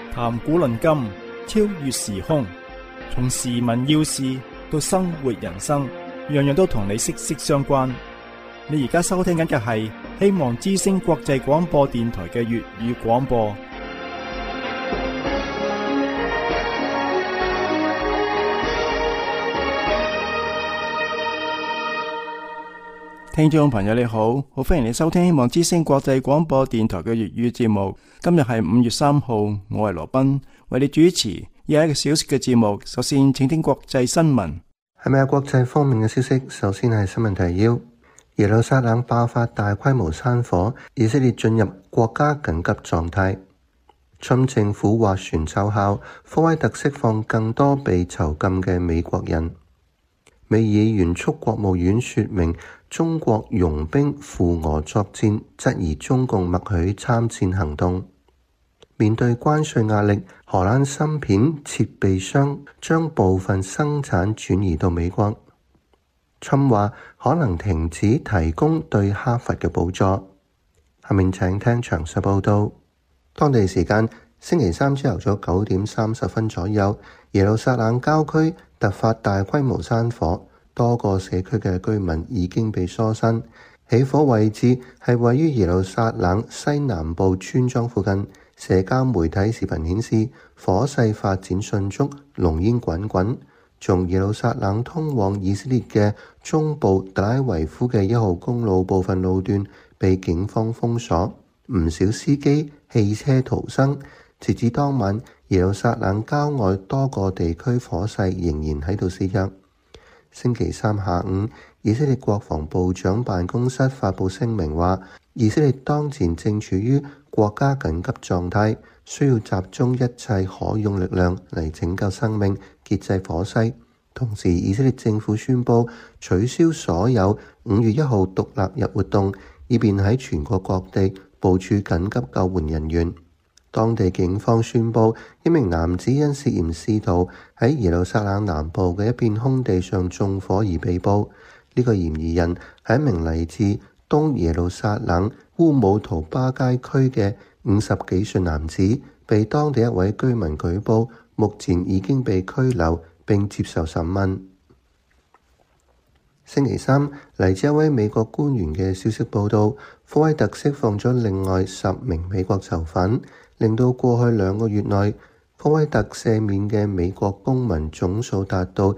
談古論今，超越時空，從時聞要事到生活人生，樣樣都同你息息相關。你而家收聽緊嘅係希望之聲國際廣播電台嘅粵語廣播。聽眾朋友你好，好歡迎你收聽希望之聲國際廣播電台嘅粵語節目。今日係5月3號，我係羅賓，為你主持1個小時嘅節目。首先請聽國際新聞。 係咪國際方面嘅消息？首先係新聞提要：耶路撒冷爆發大規模山火，以色列進入國家緊急狀態。侵政府斡旋奏效，科威特釋放更多被囚禁嘅美國人。美議員促國務院說明中國傭兵赴俄作戰，質疑中共默許參戰行動。面對關稅壓力，荷蘭芯片設備商將部分生產轉移到美國。侵話可能停止提供對哈佛嘅補助。下面請聽詳細報道。當地時間星期三朝頭早9點30分左右，耶路撒冷郊區突發大規模山火，多個社區嘅居民已經被疏散。起火位置係位於耶路撒冷西南部村莊附近。社交媒體視頻顯示，火勢發展迅速，濃煙滾滾。從耶路撒冷通往以色列嘅中部特拉維夫嘅1號公路部分路段被警方封鎖，唔少司機、汽車逃生。截至當晚，耶路撒冷郊外多個地區火勢仍然喺度肆虐。星期三下午，以色列國防部長辦公室發布聲明話，以色列當前正處於國家緊急狀態，需要集中一切可用力量嚟拯救生命，遏制火勢。同時，以色列政府宣布取消所有5月1號獨立日活動，以便喺全國各地部署緊急救援人員。當地警方宣布，一名男子因涉嫌試圖喺耶路撒冷南部嘅一片空地上縱火而被捕。呢個嫌疑人係一名嚟自東耶路撒冷烏姆圖巴街區嘅50幾歲男子，被當地一位居民舉報，目前已經被拘留並接受審問。星期三，嚟自一位美國官員嘅消息報道，科威特釋放咗另外10名美國囚犯，令到過去2個月內科威特赦免嘅美國公民總數達到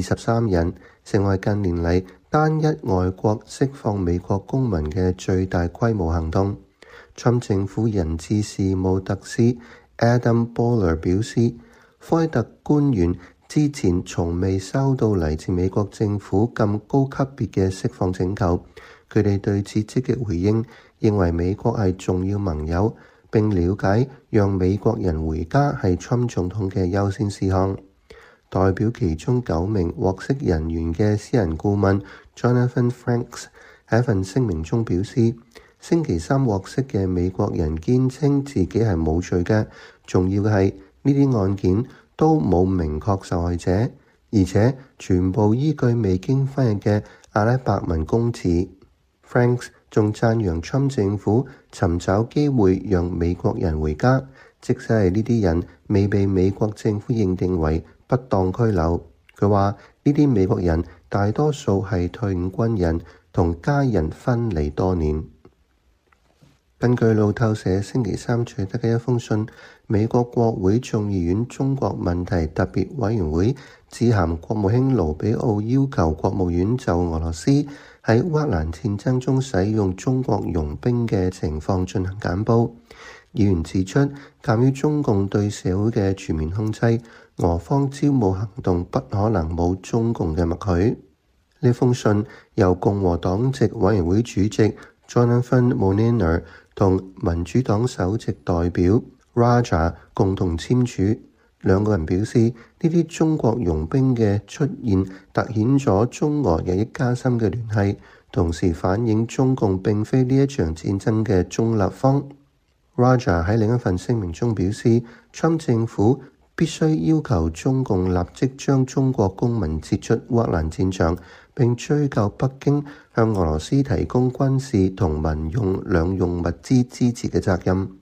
23人，成為近年嚟單一外國釋放美國公民嘅最大規模行動。侵政府人質事務特使 Adam Boehler 表示，科威特官員之前從未收到嚟自美國政府咁高級別嘅釋放請求，佢哋對此積極回應，認為美國係重要盟友，並了解讓美國人回家係侵總統嘅優先事項。代表其中9名獲釋人員嘅私人顧問 Jonathan Franks 喺一份聲明中表示，星期三獲釋嘅美國人堅稱自己係冇罪嘅，重要嘅係呢啲案件都冇明確受害者，而且全部依據未經翻譯嘅阿拉伯文供詞。Franks 仲讚揚侵政府尋找機會讓美國人回家，即使係呢啲人未被美國政府認定為不當拘留。佢話呢啲美國人大多數係退伍軍人，同家人分離多年。根據路透社星期三取得嘅一封信，美國國會眾議院中國問題特別委員會致函國務卿盧比奧，要求國務院就俄羅斯喺烏克蘭戰爭中使用中國傭兵嘅情況進行簡報。議員指出，鑑於中共對社會嘅全面控制，俄方招募行動不可能冇中共嘅默許。呢封信由共和黨籍委員會主席 Jonathan Moliner 同民主黨首席代表 Raja 共同簽署。兩個人表示，呢啲中國傭兵嘅出現凸顯咗中俄日益加深嘅聯繫，同時反映中共並非呢一場戰爭嘅中立方。Raja 喺另一份聲明中表示，侵政府必須要求中共立即將中國公民撤出烏克蘭戰場，並追究北京向俄羅斯提供軍事同民用兩用物資支持嘅責任。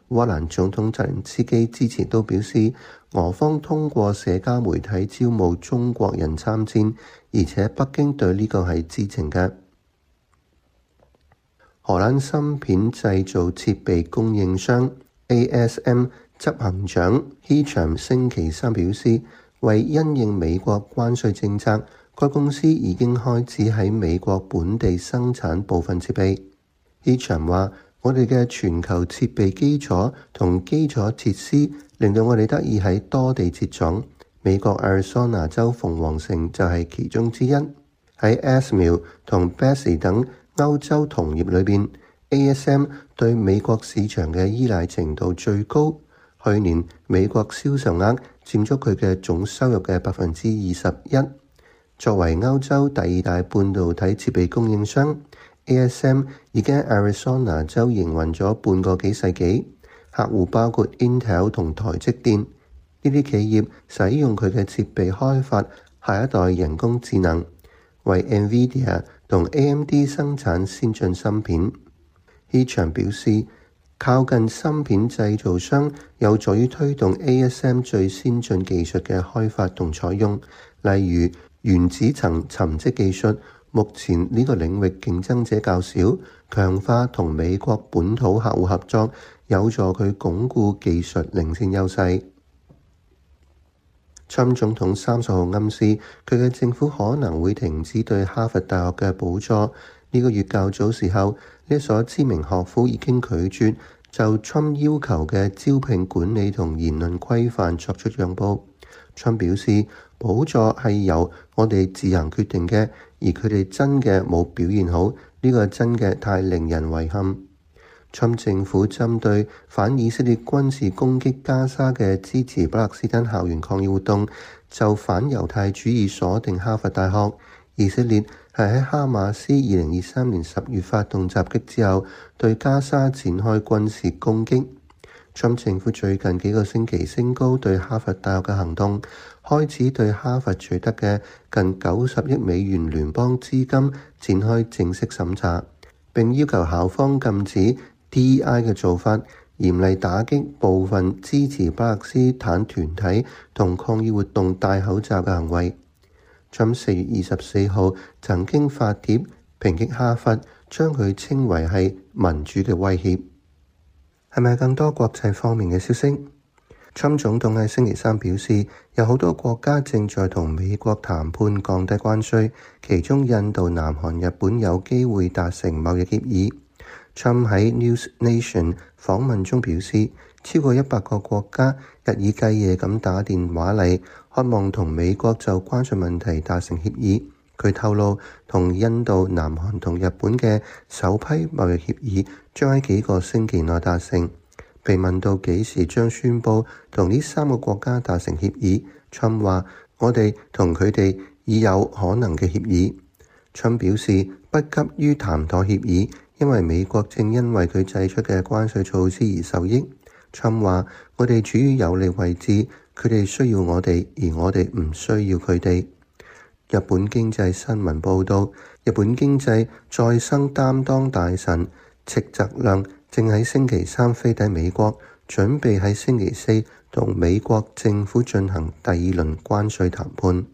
烏克蘭總統澤連斯基之前都表示，俄方通過社交媒體招募中國人參戰，而且北京對呢個係知情嘅。荷蘭芯片製造設備供應商 ASM 執行長 Hicham 星期三表示，為因應美國關稅政策，該公司已經開始喺美國本地生產部分設備。Hicham 話：我哋嘅全球設備基礎同基礎設施令到我哋得以喺多地設廠。美國亞利桑那州鳳凰城就係其中之一。喺 Asmil 同 Besi 等歐洲同業裏邊 ，ASM 對美國市場嘅依賴程度最高。去年美國銷售額佔咗佢嘅總收入嘅21%。作為歐洲第二大半導體設備供應商， ASM 已經喺亞利桑那州營運咗半個幾世紀，客戶包括 Intel 同台積電。呢啲企業使用佢嘅設備開發下一代人工智能，為 NVIDIA 同 AMD 生產先進芯片。Hicham 表示，靠近芯片製造商有助於推動 ASM 最先進技術嘅開發同採用，例如原子層沉積技術。目前呢個領域競爭者較少，強化同美國本土客戶合作，有助佢鞏固技術領先優勢。川普總統30號暗示，佢嘅政府可能會停止對哈佛大學嘅補助。呢個月較早時候，呢所知名學府已經拒絕就川普要求嘅招聘管理同言論規範作出讓步。川普表示，補助係由我哋自行決定嘅，而佢哋真嘅冇表現好，呢個真嘅太令人遺憾。川普政府針對反以色列軍事攻擊加沙嘅支持巴勒斯坦校園抗議活動，就反猶太主義鎖定哈佛大學。以色列係喺哈馬斯2023年10月發動襲擊之後，對加沙展開軍事攻擊。川普政府最近幾個星期升高對哈佛大學嘅行動，開始對哈佛取得嘅近90億美元聯邦資金展開正式審查，並要求校方禁止 DEI 嘅做法，嚴厲打擊部分支持巴勒斯坦團體同抗議活動戴口罩嘅行為。川普4月24號曾經發帖抨擊哈佛，將佢稱為係民主嘅威脅。係咪更多國際方面嘅消息？川普總統喺星期三表示，有好多國家正在同美國談判降低關稅，其中印度、南韓、日本有機會達成貿易協議。川普喺 News Nation 訪問中表示，超過100個國家日以繼夜咁打電話嚟，渴望同美國就關稅問題達成協議。佢透露，同印度、南韓同日本嘅首批貿易協議將喺幾個星期內達成。被問到幾時將宣佈同呢3個國家達成協議，川普話：我哋同佢哋已有可能嘅協議。川普表示不急於談妥協議，因為美國正因為佢祭出嘅關稅措施而受益。川普話：我哋處於有利位置，佢哋需要我哋，而我哋唔需要佢哋。日本經濟新聞報導，日本經濟再生擔當大臣赤澤亮正喺星期三飛抵美國，準備喺星期四同美國政府進行第2輪關稅談判。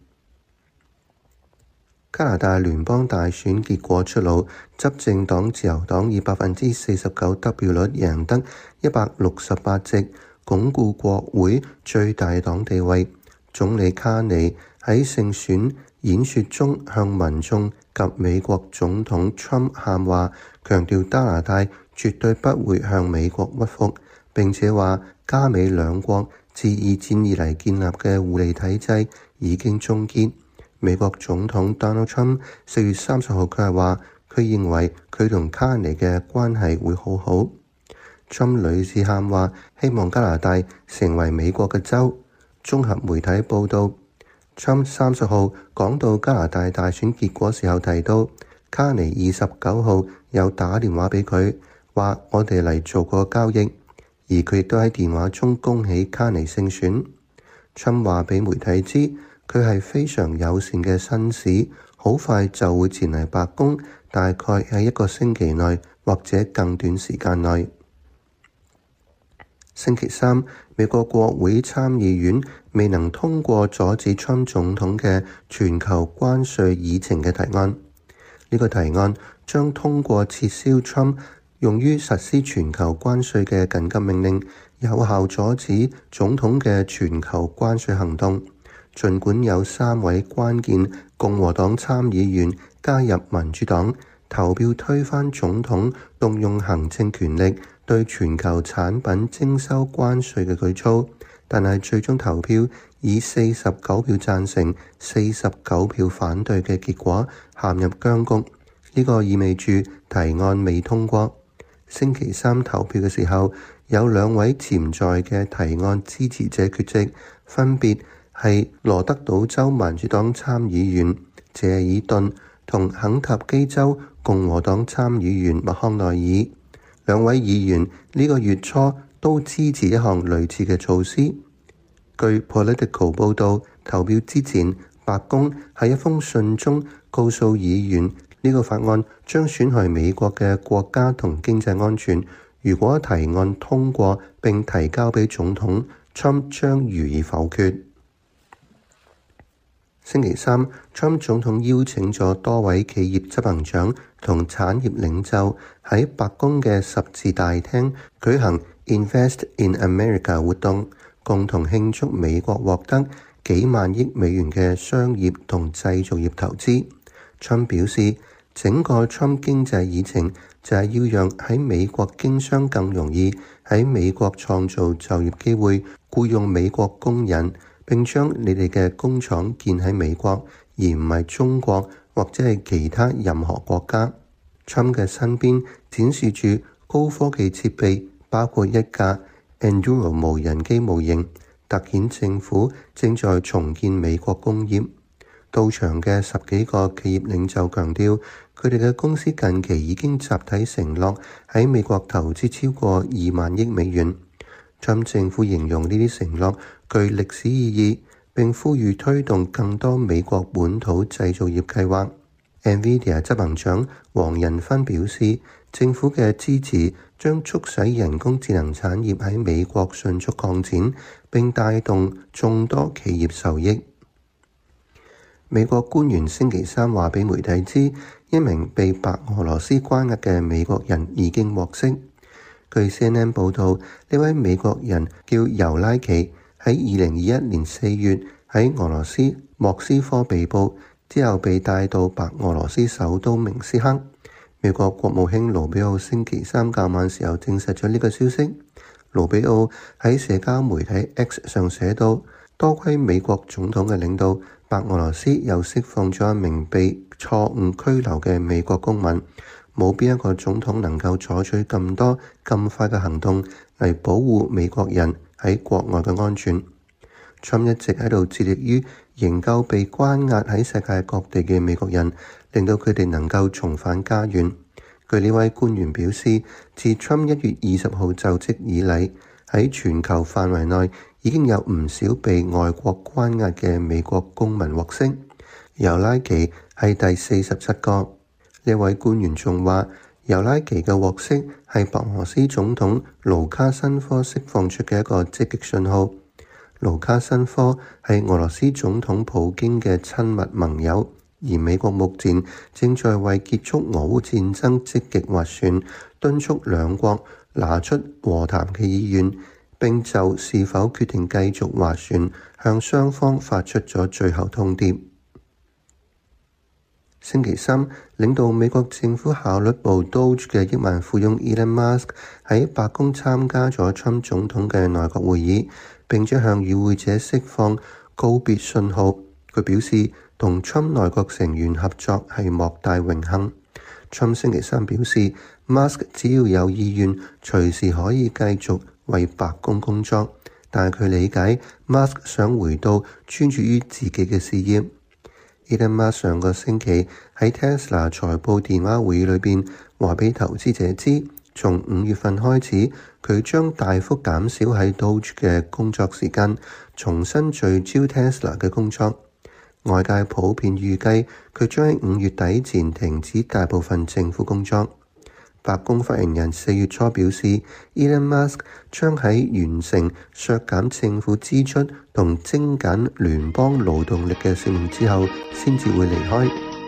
加拿大聯邦大選結果出爐，執政黨自由黨以49%得票率贏得168席，鞏固國會最大黨地位。總理卡尼喺勝選演說中向民眾及美國總統 Trump 喊話，強調加拿大絕對不會向美國屈服，並且話加美兩國自二戰以嚟建立嘅互利體制已經終結。美國總統 Donald Trump 4月30號佢係話，佢認為佢同卡尼嘅關係會好好。Trump 女士喊話，希望加拿大成為美國嘅州。綜合媒體報導，Trump 30號講到加拿大大選結果時候提到，卡尼29號有打電話俾佢，話我哋嚟做個交易，而佢亦都喺電話中恭喜卡尼勝選。Trump 話俾媒體知，佢係非常友善嘅紳士，好快就會前嚟白宮，大概喺1個星期內或者更短時間內。 星期三，美國國會參議院未能通過阻止川普總統嘅全球關稅議程嘅提案。呢個提案將通過撤銷川普用於實施全球關稅嘅緊急命令，有效阻止總統嘅全球關稅行動。儘管有3位關鍵共和黨參議員加入民主黨，投票推翻總統動用行政權力對全球產品徵收關稅嘅舉措，但係最終投票以49票贊成、49票反對嘅結果陷入僵局。呢個意味住提案未通過。星期三投票嘅時候，有2位潛在嘅提案支持者缺席，分別係羅德島州民主黨參議員謝爾頓同肯塔基州共和黨參議員麥康奈爾。2位議員呢個月初都支持一項類似嘅措施。據 Politico 報導，投票之前，白宮喺一封信中告訴議員，呢個法案將損害美國嘅國家同經濟安全。如果提案通過並提交俾總統，川普將予以否決。星期三，川普總統邀請咗多位企業執行長同產業領袖喺白宮嘅十字大廳舉行 Invest in America 活動，共同慶祝美國獲得幾萬億美元嘅商業同製造業投資。川普表示，整個川普經濟議程就係要讓喺美國經商更容易，喺美國創造就業機會，僱用美國工人，並將你哋嘅工廠建喺美國，而唔係中國或者係其他任何國家。川普嘅身邊展示住高科技設備，包括一架 Enduro 無人機模型，凸顯政府正在重建美國工業。到場嘅10幾個企業領袖強調，佢哋嘅公司近期已經集體承諾喺美國投資超過2萬億美元。川普政府形容呢啲承諾具歷史意義，並呼籲推動更多美國本土製造業計劃。NVIDIA 執行長黃仁勳表示，政府嘅支持將促使人工智能產業喺美國迅速擴展，並帶動眾多企業受益。美國官員星期三話俾媒體知，一名被白俄羅斯關押嘅美國人已經獲釋。據 CNN 報導，呢位美國人叫尤拉奇，喺2021年4月喺俄羅斯莫斯科被捕，之後被帶到白俄羅斯首都明斯克。美國國務卿盧比奧星期三較晚時候證實咗呢個消息。盧比奧喺社交媒體 X 上寫道，多虧美國總統嘅領導，白俄羅斯又釋放咗一名被錯誤拘留嘅美國公民。冇邊一個總統能夠採取咁多咁快嘅行動嚟保護美國人喺國外嘅安全。川普一直喺度致力於營救被關押喺世界各地嘅美國人，令到佢哋能夠重返家園。據呢位官員表示，自川普1月20號就職以嚟，喺全球範圍內已經有唔少被外國關押嘅美國公民獲釋，尤拉奇係第47個。呢位官員仲話，尤拉奇嘅獲釋係白俄羅斯總統盧卡申科釋放出嘅一個積極信號。盧卡申科係俄羅斯總統普京嘅親密盟友，而美國目前正在為結束俄烏戰爭積極斡旋，敦促兩國拿出和談嘅意願，並就是否決定繼續斡旋向雙方發出咗最後通牒。星期三，領導美國政府效率部 Doge 嘅億萬富翁 Elon Musk 喺白宮參加咗川普總統嘅內閣會議，並且向與會者釋放告別信號。佢表示，同川普內閣成員合作係莫大榮幸。川普星期三表示，Musk 只要有意願，隨時可以繼續為白宮工作，但係佢理解 Musk 想回到專注於自己嘅事業。Elon Musk 上個星期喺 Tesla 財報電話會議裏邊話俾投資者知，從5月份開始，佢將大幅減少喺 Doge 嘅工作時間，重新聚焦 Tesla 嘅工作。外界普遍預計佢將喺5月底前停止大部分政府工作。 白宮發言人4月初表示 ，Elon Musk 將喺完成削減政府支出同精簡聯邦勞動力嘅使命之後，先至會離開。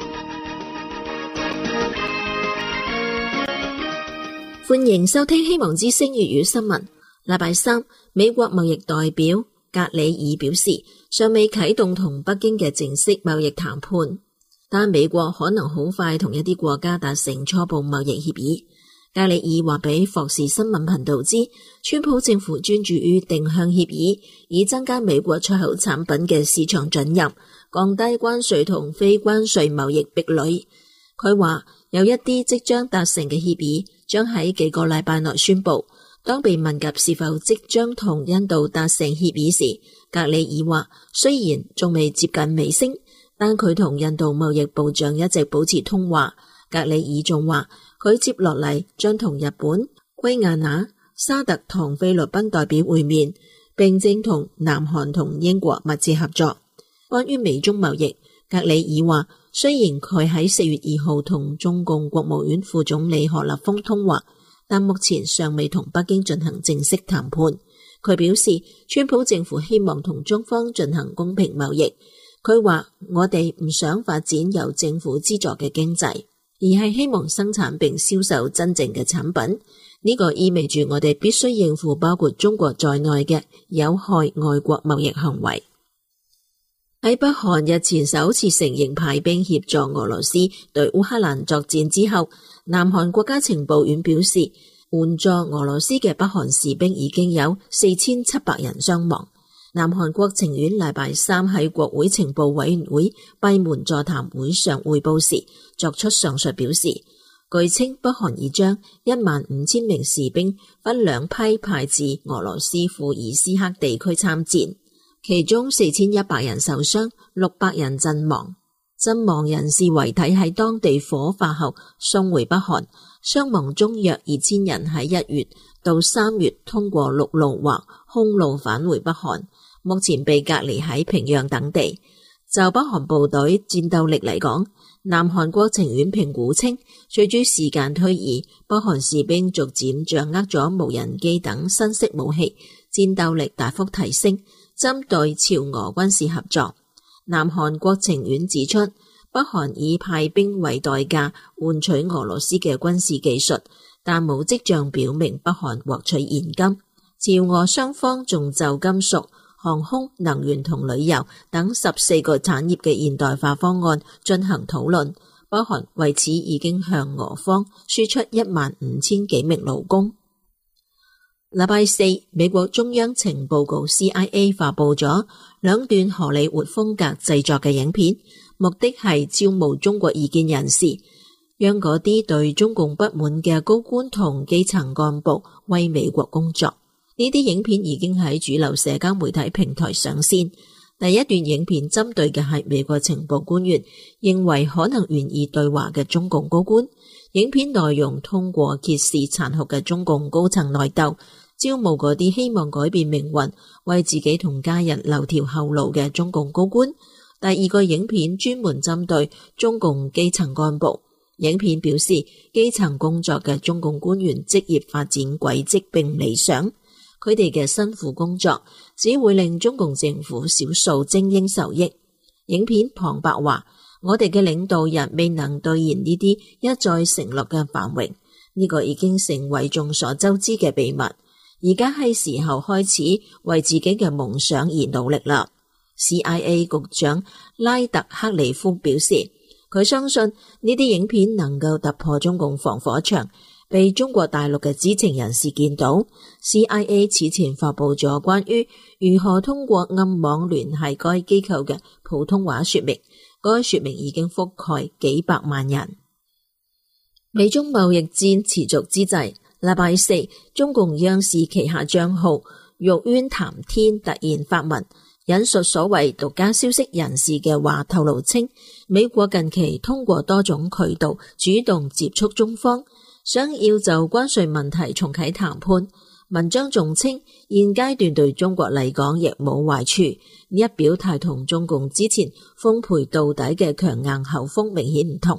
歡迎收聽希望之聲粵語新聞。禮拜三，美國貿易代表格里爾表示，尚未啟動同北京嘅正式貿易談判，但美國可能好快同一啲國家達成初步貿易協議。格里爾話俾霍士新聞頻道知，川普政府專注於定向協議，以增加美國出口產品嘅市場准入，降低關稅同非關稅貿易壁壘。佢話有一啲即將達成嘅協議將喺幾個禮拜內宣布。當被問及是否即將同印度達成協議時，格里爾話雖然仲未接近尾聲，但佢同印度貿易部長一直保持通話。格里爾仲話佢接落嚟將同日本、圭亞那、沙特同菲律賓代表會面，並正同南韓同英國密切合作。關於美中貿易，格里爾話雖然佢喺4月2號同中共國務院副總理何立峰通話，但目前尚未同北京進行正式談判。佢表示，川普政府希望同中方進行公平貿易。佢話我哋唔想發展由政府資助嘅經濟，而係希望生產並銷售真正嘅產品。呢個意味住我哋必須應付包括中國在內嘅有害外國貿易行為。喺北韓日前首次承認派兵協助俄羅斯對烏克蘭作戰之後，南韓國家情報院表示，援助俄羅斯嘅北韓士兵已經有4700人傷亡。南韓國情院禮拜三喺國會情報委員會閉門座談會上匯報時作出上述表示。據稱，北韓已將15000名士兵分兩批派至俄羅斯庫爾斯克地區參戰，其中4100人受傷，600人陣亡。陣亡人士遺體喺當地火化後送回北韓，傷亡中約2000人喺1月到3月通過陸路或空路返回北韓，目前被隔離喺平壤等地。就北韓部隊戰鬥力嚟講，南韓國情院評估稱，隨住時間推移，北韓士兵逐漸掌握咗無人機等新式武器，戰鬥力大幅提升。針對朝俄軍事合作，南韓國情院指出，北韓以派兵為代價換取俄羅斯嘅軍事技術，但冇跡象表明北韓獲取現金。朝俄雙方仲就金屬、航空、能源同旅遊等14個產業嘅現代化方案進行討論。北韓為此已經向俄方輸出15000幾名勞工。禮拜四，美國中央情報局 CIA 發佈咗2段荷里活風格製作嘅影片，目的係招募中國異見人士，讓嗰啲對中共不滿嘅高官同基層幹部為美國工作。呢啲影片已經喺主流社交媒體平台上線。第一段影片針對嘅係美國情報官員認為可能願意對話嘅中共高官。影片內容通過揭示殘酷嘅中共高層內鬥，招募嗰啲希望改變命運、為自己同家人留條後路嘅中共高官。第二個影片專門針對中共基層幹部。影片表示，基層工作嘅中共官員職業發展軌跡並唔理想。佢哋嘅辛苦工作只會令中共政府少數精英受益。影片旁白話，我哋嘅領導人未能兌現呢啲一再承諾嘅繁榮，呢個已經成為眾所周知嘅秘密。而家係時候開始為自己嘅夢想而努力啦。CIA 局長拉特克里夫表示，佢相信呢啲影片能夠突破中共防火牆，被中國大陸嘅知情人士見到。CIA 此前發佈咗關於如何通過暗網聯繫該機構嘅普通話說明，該說明已經覆蓋幾百萬人。美中貿易戰持續之際，禮拜四，中共央視旗下賬號玉淵談天突然發文，引述所謂獨家消息人士嘅話透露稱，美國近期通過多種渠道主動接觸中方，想要就關稅問題重啟談判。文章仲稱，現階段對中國嚟講亦冇壞處。呢一表態同中共之前奉陪到底嘅強硬口風明顯唔同。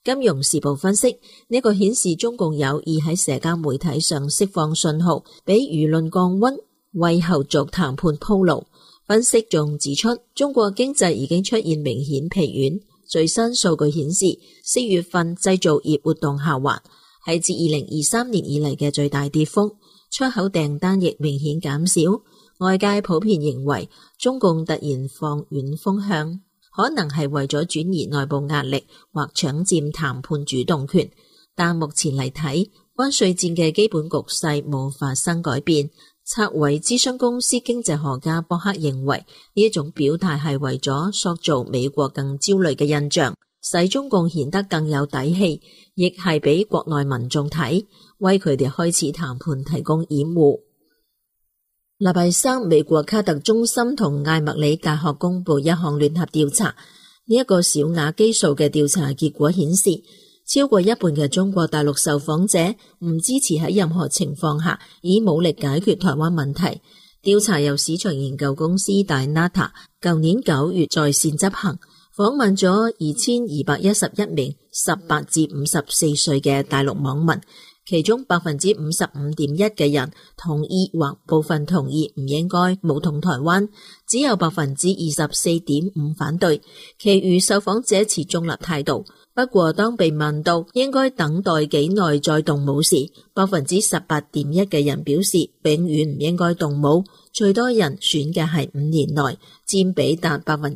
金融時報分析，呢個顯示中共有意喺社交媒體上釋放信號，俾輿論降溫，為後續談判鋪路。分析仲指出，中國經濟已經出現明顯疲軟。最新數據顯示，4月份製造業活動下滑，係自2023年以嚟嘅最大跌幅，出口訂單亦明顯減少。外界普遍認為，中共突然放軟風向，可能係為咗轉移內部壓力或搶佔談判主動權。但目前嚟睇，關稅戰嘅基本局勢冇發生改變。策維諮詢公司經濟學家博克認為，呢一種表態係為咗塑造美國更焦慮嘅印象，使中共顯得更有底氣，亦係俾國內民眾睇，為佢哋開始談判提供掩護。禮拜三，美國卡特中心同艾默里大學公布一項聯合調查，呢一個小亞基數嘅調查結果顯示，超過一半嘅中國大陸受訪者唔支持喺任何情況下以武力解決台灣問題。調查由市場研究公司大 Nata 舊年9月在線執行，訪問咗2211名18至54歲嘅大陸網民，其中 55.1% 嘅人同意或部分同意唔應該武統台灣，只有 24.5% 反對，其餘受訪者持中立態度。不過當被問到應該等待幾耐再動武時， 18.1% 嘅人表示永遠唔應該動武，最多人選嘅係5年內，佔比達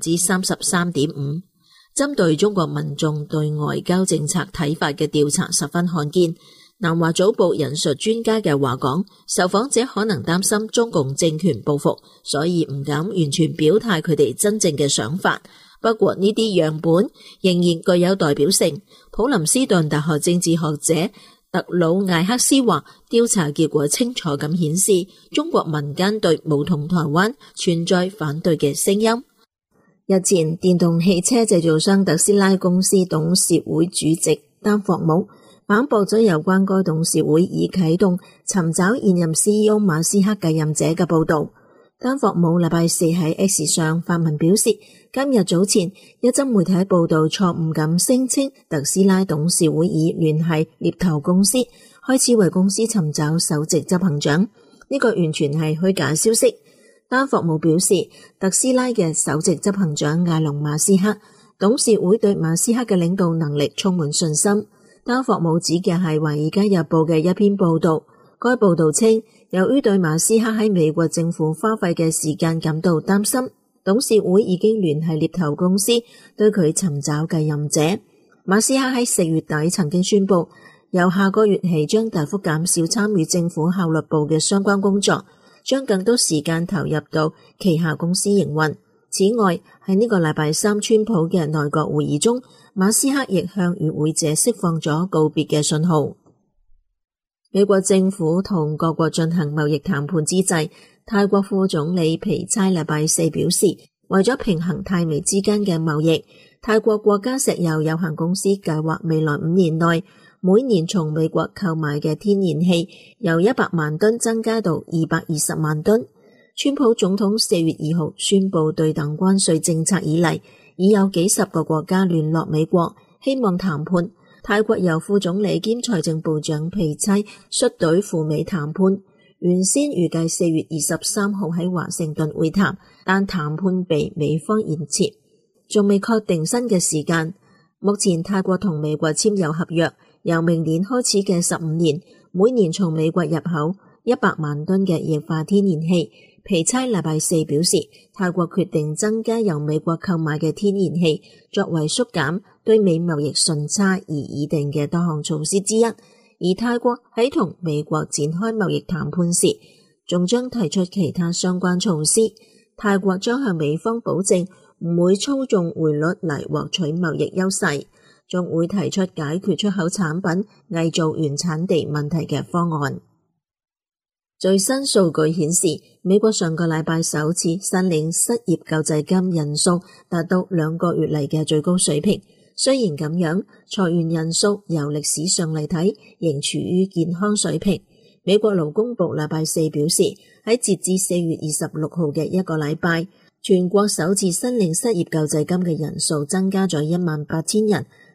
33.5%。針對中國民眾對外交政策睇法嘅調查十分罕見。南華早報引述專家嘅話講，受訪者可能擔心中共政權報復，所以唔敢完全表態佢哋真正嘅想法。不過呢啲樣本仍然具有代表性。普林斯頓大學政治學者特魯艾克斯話，調查結果清楚咁顯示，中國民間對武統台灣存在反對嘅聲音。日前，電動汽車製造商特斯拉公司董事會主席丹霍姆反駁咗有關該董事會已啟動尋找現任 CEO 馬斯克繼任者嘅報道。丹霍姆禮拜四喺 X 上發文表示，今日早前一則媒體報道錯誤咁聲稱特斯拉董事會已聯繫獵頭公司，開始為公司尋找首席執行長，呢個完全係虛假消息。丹霍姆表示，特斯拉嘅首席執行長埃隆馬斯克，董事會對馬斯克嘅領導能力充滿信心。丹霍姆指嘅係《華爾街日報》嘅一篇報道，該報道稱，由於對馬斯克喺美國政府花費嘅時間感到擔心，董事會已經聯繫獵頭公司對佢尋找繼任者。馬斯克喺4月底曾經宣布，由下個月起將大幅減少參與政府效率部嘅相關工作，將更多時間投入到旗下公司營運。此外，喺呢個禮拜三川普嘅內閣會議中，馬斯克亦向與會者釋放咗告別嘅信號。美國政府同各國進行貿易談判之際，泰國副總理皮差禮拜四表示，為咗平衡泰美之間嘅貿易，泰國國家石油有限公司計劃未來5年內每年從美國購買嘅天然氣由100萬噸增加到220萬噸。川普總統4月2號宣布對等關稅政策以嚟，已有幾十個國家聯絡美國，希望談判。泰國由副總理兼財政部長皮差率隊赴美談判，原先預計4月23號喺華盛頓會談，但談判被美方延遲，仲未確定新嘅時間。目前泰國同美國簽有合約，由明年開始嘅15年，每年從美國入口100萬噸嘅液化天然氣。皮差禮拜四表示，泰國決定增加由美國購買嘅天然氣，作為縮減對美貿易順差而擬定嘅多項措施之一。而泰國喺同美國展開貿易談判時，仲將提出其他相關措施。泰國將向美方保證唔會操縱匯率嚟獲取貿易優勢，仲會提出解決出口產品偽造原產地問題嘅方案。最新數據顯示，美國上個禮拜首次申領失業救濟金人數達到2個月嚟嘅最高水平。雖然咁樣，裁員人數由歷史上嚟睇仍處於健康水平。美國勞工部禮拜四表示，喺截至4月26號嘅一個禮拜，全國首次申領失業救濟金嘅人數增加咗18000人，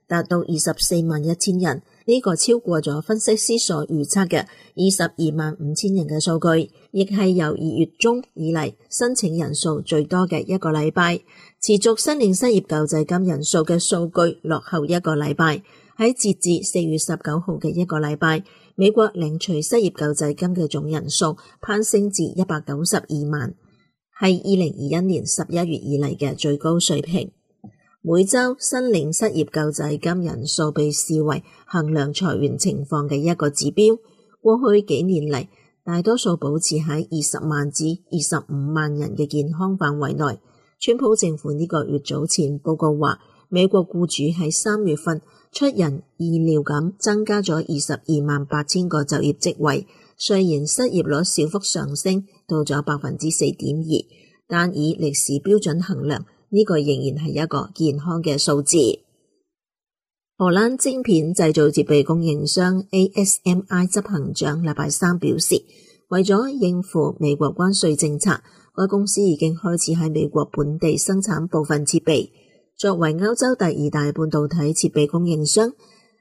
達到24.1萬人，呢個超過咗分析師所預測嘅22.5萬人嘅數據，亦係由2月中以嚟申請人數最多嘅一個禮拜。持續申領失業救濟金人數嘅數據落後一個禮拜，喺截至4月19號嘅一個禮拜，美國領取失業救濟金嘅總人數攀升至192萬，係2021年11月以嚟嘅最高水平。每週申領失業救濟金人數被視為衡量裁員情況嘅一個指標，過去幾年嚟，大多數保持喺20萬至25萬人嘅健康範圍內。川普政府呢個月早前報告話，美國僱主喺3月份出人意料咁增加咗22.8萬個就業職位，雖然失業率小幅上升到咗 4.2%， 但以歷史標準衡量，呢個仍然係一個健康嘅數字。荷蘭晶片製造設備供應商 ASMI 執行長禮拜三表示，為咗應付美國關稅政策，該公司已經開始喺美國本地生產部分設備。作為歐洲第2大半導體設備供應商，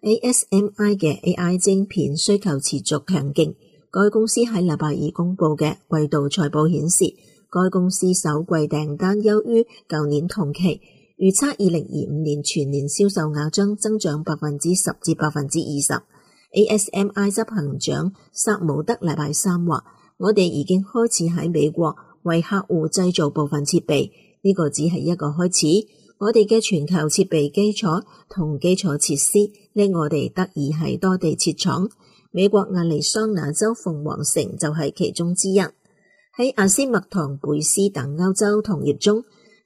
ASMI 嘅 AI 晶片需求持續強勁。該公司喺禮拜二公佈嘅季度財報顯示，該公司首季訂單優於舊年同期，預測2025年全年銷售額將增長 10% 至 20%。 ASMI 執行長薩姆德禮拜三話，我哋已經開始喺美國為客戶製造部分設備，呢個只係一個開始。我哋嘅全球設備基礎同基礎設施令我哋得以喺多地設廠，美國亞利桑那州鳳凰城就係其中之一。喺阿斯麥唐貝斯等歐洲同業中，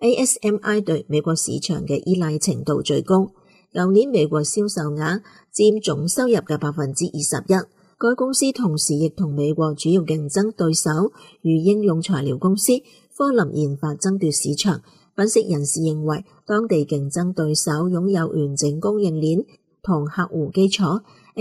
ASMI 對美國市場嘅依賴程度最高，舊年美國銷售額佔總收入嘅 21%。 該公司同時亦同美國主要競爭對手如應用材料公司科林研發爭奪市場。分析人士認為，當地競爭對手擁有完整供應鏈同客戶基礎，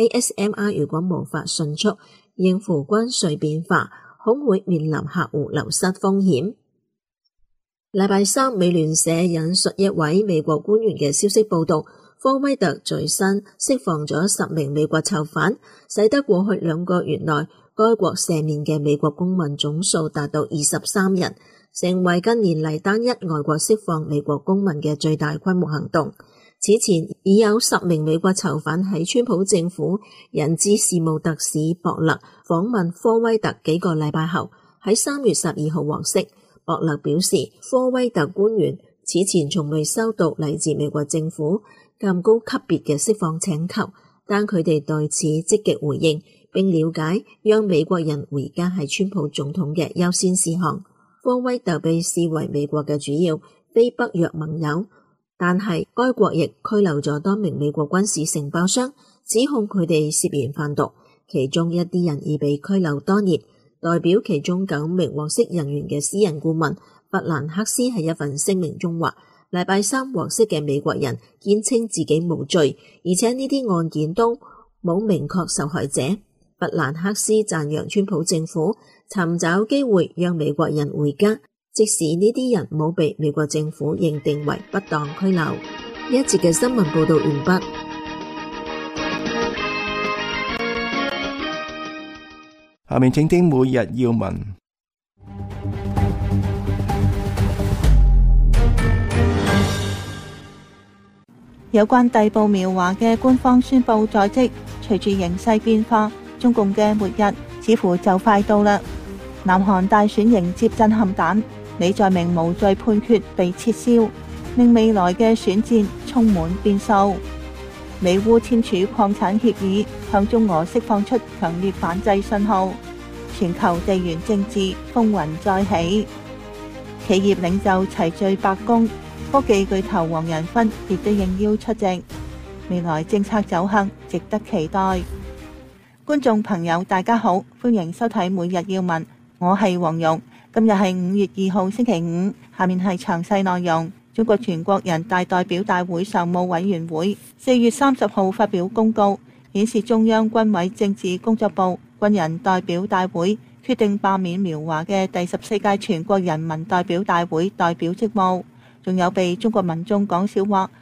ASMI 如果無法迅速應付關稅變化，恐會面臨客戶流失風險。禮拜三，美聯社引述一位美國官員嘅消息報道，科威特最新釋放咗10名美國囚犯，使得過去2個月內該國赦免嘅美國公民總數達到23人，成為近年嚟單一外國釋放美國公民嘅最大規模行動。此前已有10名美國囚犯喺川普政府人質事務特使博勒訪問科威特幾個禮拜後，喺3月12號獲釋。博勒表示，科威特官員此前從未收到嚟自美國政府咁高級別嘅釋放請求，但佢哋對此積極回應，並了解讓美國人回家係川普總統嘅優先事項。科威特被視為美國嘅主要非北約盟友，但係該國亦拘留咗多名美國軍事承包商，指控佢哋涉嫌販毒，其中一啲人已被拘留多年。代表其中9名獲釋人員嘅私人顧問弗蘭克斯喺一份聲明中話，禮拜三獲釋嘅美國人堅稱自己無罪，而且呢啲案件都冇明確受害者。弗蘭克斯讚揚川普政府尋找機會讓美國人回家，即使呢啲人冇被美國政府認定為不當拘留。一節嘅新聞報道完畢。 下面請聽每日要聞。 有關逮捕苗華嘅官方宣布在即，隨住形勢變化，中共嘅末日似乎就快到啦。南韓大選迎接震撼彈，李在明無罪判決被撤銷，令未來嘅選戰充滿變數。美烏簽署礦產協議，向中俄釋放出強烈反制信號。全球地緣政治風雲再起，企業領袖齊聚白宮，科技巨頭黃仁勳亦都應邀出席。未來政策走向值得期待。觀眾朋友大家好，歡迎收睇每日要聞，我係黃蓉。今日係5月2號星期五，下面係詳細內容。中國全國人大代表大會常務委員會4月30號發表公告，顯示中央軍委政治工作部軍人代表大會決定罷免苗華嘅第14屆全國人民代表大會代表職務，仲有被中國民眾講笑話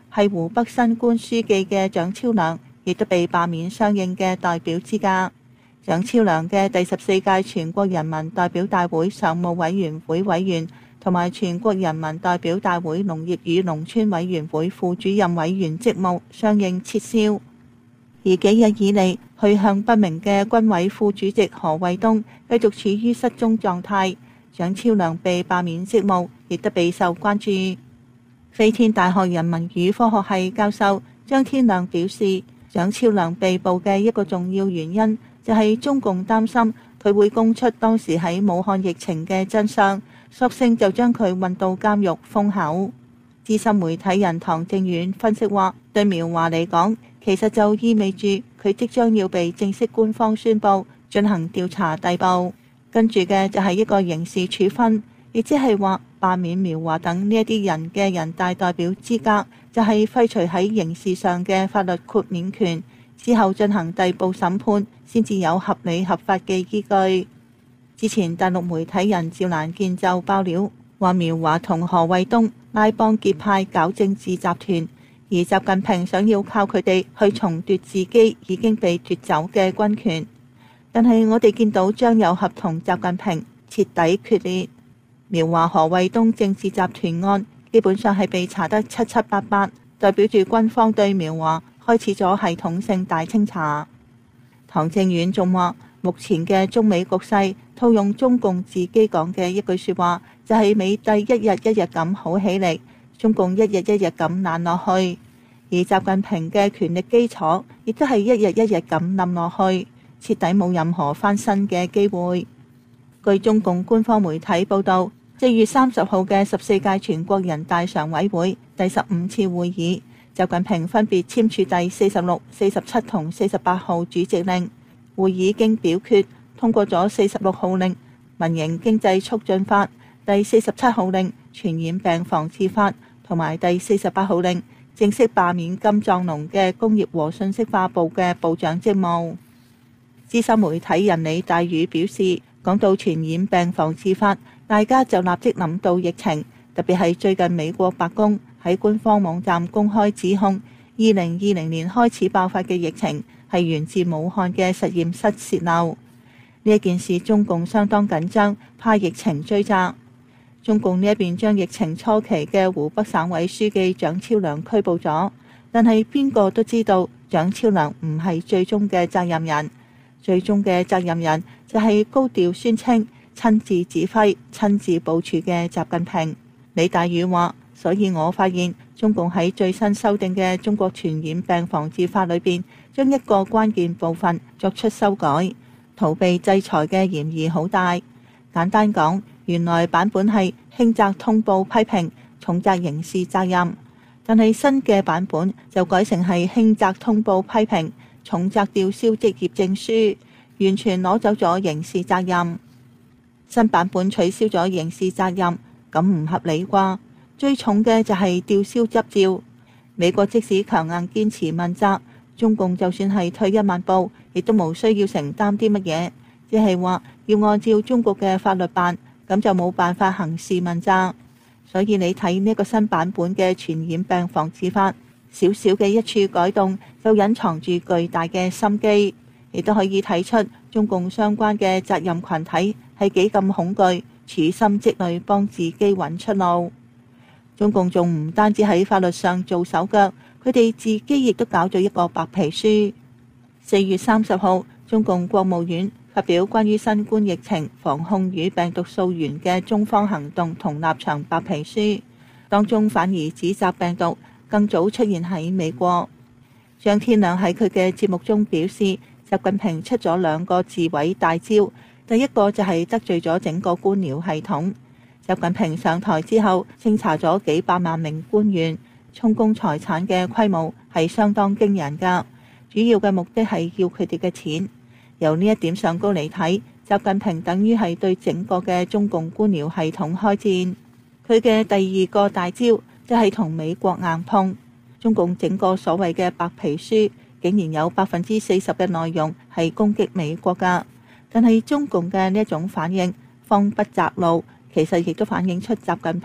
係湖北新官書記嘅蔣超良，亦都被罷免相應嘅代表資格。蔣超良嘅第14屆全國人民代表大會常務委員會委員同埋全國人民代表大會農業與農村委員會副主任委員職務相應撤銷。而幾日以嚟，去向不明嘅軍委副主席何衛東繼續處於失蹤狀態，蔣超良被罷免職務，亦都備受關注。飛天大學人文與科學系教授張天亮表示，蔣超良被捕嘅一個重要原因就係中共擔心佢會供出當時喺武漢疫情嘅真相，索性就將佢運到監獄封口。資深媒體人唐正遠分析話，對苗華嚟講，其實就意味住佢即將要被正式官方宣布進行調查逮捕，跟住嘅就係一個刑事處分，亦即係話罷免苗華等呢一啲人嘅人大代表資格，就係廢除喺刑事上嘅法律豁免權，之後進行逮捕審判，先至有合理合法嘅依據。之前大陸媒體人趙蘭健就爆料話，苗華同何衛東拉幫結派搞政治集團，而習近平想要靠佢哋去重奪自己已經被奪走嘅軍權。但係我哋見到張又俠同習近平徹底決裂，苗華何衛東政治集團案基本上係被查得七七八八，代表住軍方對苗華開始咗系統性大清查。唐正遠仲話，目前嘅中美局勢，套用中共自己講嘅一句說話，就係美帝一日一日咁好起嚟，中共一日一日咁爛落去，而習近平嘅權力基礎亦都係一日一日咁冧落去，徹底冇任何翻身嘅機會。據中共官方媒體報道，4月30號嘅14屆全國人大常委會第15次會議，習近平分別簽署第46、47同48號主席令。會議經表決通過咗46號令《民營經濟促進法》、第47號令《傳染病防治法》同埋第48號令正式罷免金藏龍嘅工業和信息化部嘅部長職務。資深媒體人李大宇表示，講到傳染病防治法，大家就立即諗到疫情，特別係最近美國白宮喺官方網站公開指控2020年開始爆發嘅疫情係源自武漢嘅實驗室洩漏。呢一件事中共相當緊張，怕疫情追責。中共呢一邊將疫情初期嘅湖北省委書記蔣超良拘捕咗，但係邊個都知道蔣超良唔係最終嘅責任人，最終嘅責任人就係高調宣稱、親自指揮、親自部署嘅習近平。李大宇話，所以我發現中共喺最新修訂嘅中國傳染病防治法裏邊，將一個關鍵部分作出修改，逃避制裁嘅嫌疑好大。簡單講，原來版本係輕則通報批評，重則刑事責任，但係新嘅版本就改成係輕則通報批評，重則吊銷職業證書，完全攞走咗刑事責任。新版本取消咗刑事責任，咁唔合理啩？最重嘅就係吊銷執照。美國即使強硬堅持問責，中共就算係退一萬步，亦都冇需要承擔啲乜嘢，即係話要按照中國嘅法律辦，咁就冇辦法行事問責。所以你睇呢個新版本嘅傳染病防治法，少少嘅一處改動就隱藏住巨大嘅心機，亦都可以睇出中共相關嘅責任群體係幾咁恐懼，處心積慮幫自己揾出路。中共仲唔單止喺法律上做手腳，佢哋自己亦都搞咗一個白皮書。4月30號，中共國務院發表關於新冠疫情防控與病毒溯源嘅中方行動同立場白皮書，當中反而指責病毒更早出現喺美國。張天亮喺佢嘅節目中表示，習近平出咗2個自毀大招，第一個就係得罪咗整個官僚系統。習近平上台之後，清查咗幾百萬名官員，充公財產嘅規模係相當驚人㗎。主要嘅目的係要佢哋嘅錢。由呢一點上高嚟睇，習近平等於係對整個嘅中共官僚系統開戰。佢嘅第2個大招就係同美國硬碰。中共整個所謂嘅白皮書，竟然有40%嘅內容係攻擊美國㗎。但係中共嘅呢一種反應，慌不擇路。其實亦都反映出習近平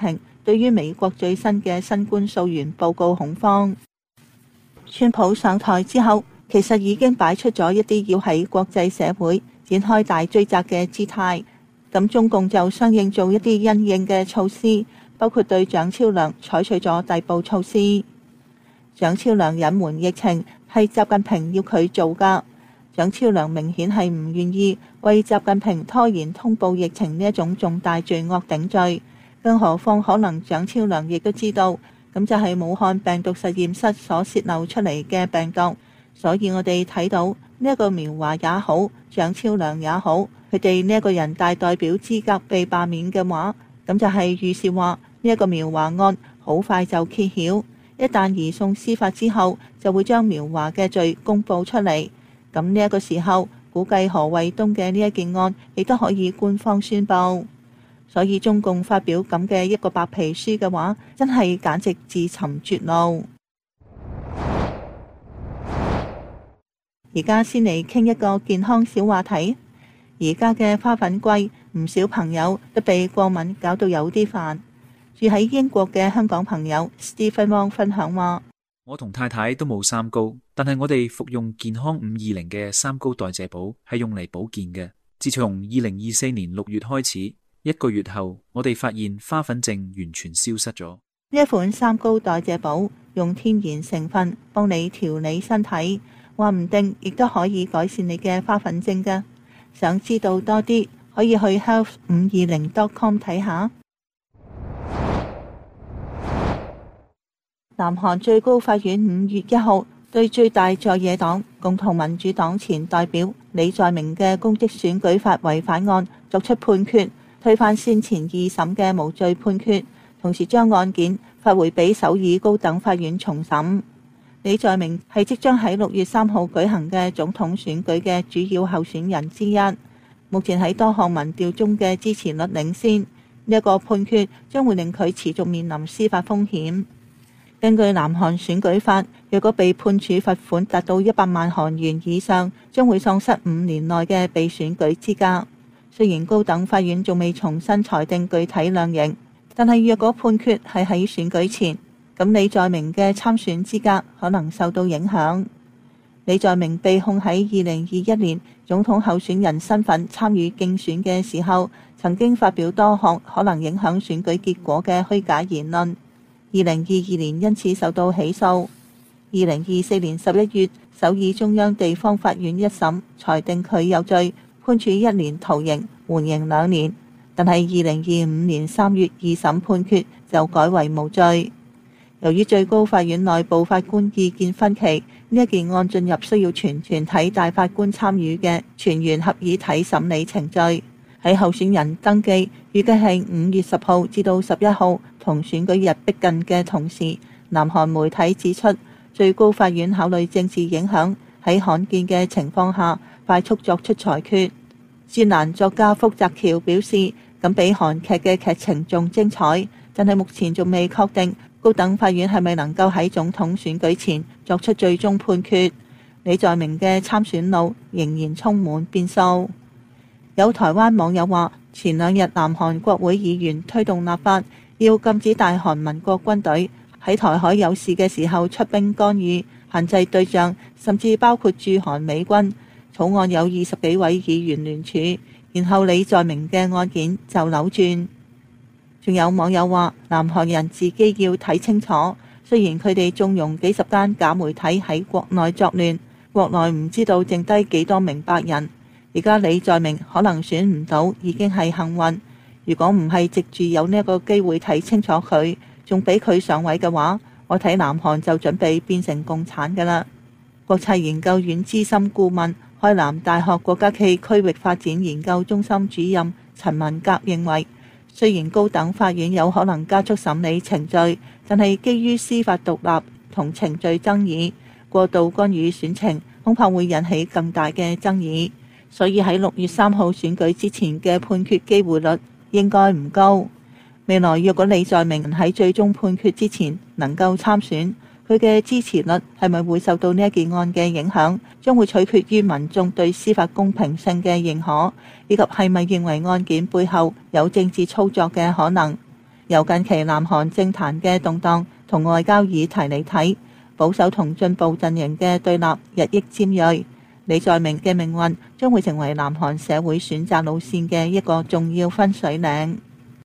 對於美國最新嘅新冠溯源報告恐慌。川普上台之後，其實已經擺出咗一啲要喺國際社會展開大追責嘅姿態。咁中共就相應做一啲因應嘅措施，包括對蔣超良採取咗逮捕措施。蔣超良隱瞞疫情係習近平要佢做㗎。蔣超良明顯係唔願意為習近平拖延通報疫情呢一種重大罪惡頂罪，更何況可能蔣超良亦都知道，咁就係武漢病毒實驗室所洩漏出嚟嘅病毒。所以我哋睇到呢一個苗華也好，蔣超良也好，佢哋呢一個人大代表資格被罷免嘅話，咁就係預示話呢一個苗華案好快就揭曉，一旦移送司法之後，就會將苗華嘅罪公佈出嚟。咁呢一個時候，估計何衛東嘅呢一件案亦都可以官方宣佈。所以中共發表咁嘅一個白皮書嘅話，真係簡直自尋絕路。而家先嚟傾一個健康小話題。而家嘅花粉季，唔少朋友都被過敏搞到有啲煩。住喺英國嘅香港朋友 Stephen Wong 分享話： 我同太太都冇三高，但係我哋服用健康520嘅三高代謝寶係用嚟保健嘅。自從2024年6月開始，1個月後，我哋發現花粉症完全消失咗。 呢一款三高代謝寶用天然成分幫你調理身體，話唔定亦都可以改善你嘅花粉症㗎。想知道多啲，可以去 health520.com 睇下。南韓最高法院5月1號對最大在野黨共同民主黨前代表李在明嘅公職選舉法違反案作出判決，推翻先前2審嘅無罪判決，同時將案件發回俾首爾高等法院重審。李在明係即將喺6月3號舉行嘅總統選舉嘅主要候選人之一，目前喺多項民調中嘅支持率領先。呢一個判決將會令佢持續面臨司法風險。根據南韓選舉法，若果被判處罰款達到100萬韓元以上，將會喪失5年內嘅被選舉資格。雖然高等法院仲未重新裁定具體量刑，但係若果判決係喺選舉前，咁李在明嘅參選資格可能受到影響。李在明被控喺2021年總統候選人身份參與競選嘅時候，曾經發表多項可能影響選舉結果嘅虛假言論。2022年因此受到起訴。2024年11月，首爾中央地方法院一審裁定佢有罪，判處1年徒刑，緩刑2年。但係2025年3月2審判決就改為無罪。由於最高法院內部法官意見分歧，呢一件案進入需要全體大法官參與嘅全員合議體審理程序。喺候選人登記預計係5月10號至到11號同選舉日逼近嘅同時，南韓媒體指出，最高法院考慮政治影響，喺罕見嘅情況下快速作出裁決。專欄作家福澤橋表示，咁比韓劇嘅劇情仲精彩，但係目前仲未確定高等法院係咪能夠喺總統選舉前作出最終判決。李在明嘅參選路仍然充滿變數。有台灣網友話，前2日南韓國會議員推動立法，要禁止大韓民國軍隊喺台海有事嘅時候出兵干預，限制對象甚至包括駐韓美軍。草案有20幾位議員聯署，然後李在明嘅案件就扭轉。仲有網友話，南韓人自己要睇清楚，雖然佢哋縱容幾十間假媒體喺國內作亂，國內唔知道剩低幾多名白人。而家李在明可能選唔到，已經係幸運。如果唔係藉住有呢一個機會睇清楚佢，仲俾佢上位嘅話，我睇南韓就準備變成共產㗎啦。國際研究院資深顧問、開南大學國家暨區域發展研究中心主任陳文革認為，雖然高等法院有可能加速審理程序，但係基於司法獨立同程序爭議，過度干預選情恐怕會引起更大嘅爭議。所以喺6月3號選舉之前嘅判決機會率應該唔高。未來若果李在明喺最終判決之前能夠參選，佢嘅支持率係咪會受到呢一件案嘅影響，將會取決於民眾對司法公平性嘅認可，以及係咪認為案件背後有政治操作嘅可能。 由近期南韓政壇嘅動盪同外交議題嚟睇，保守同進步陣營嘅對立日益尖銳。李在明嘅命運將會成為南韓社會選擇路線嘅一個重要分水嶺。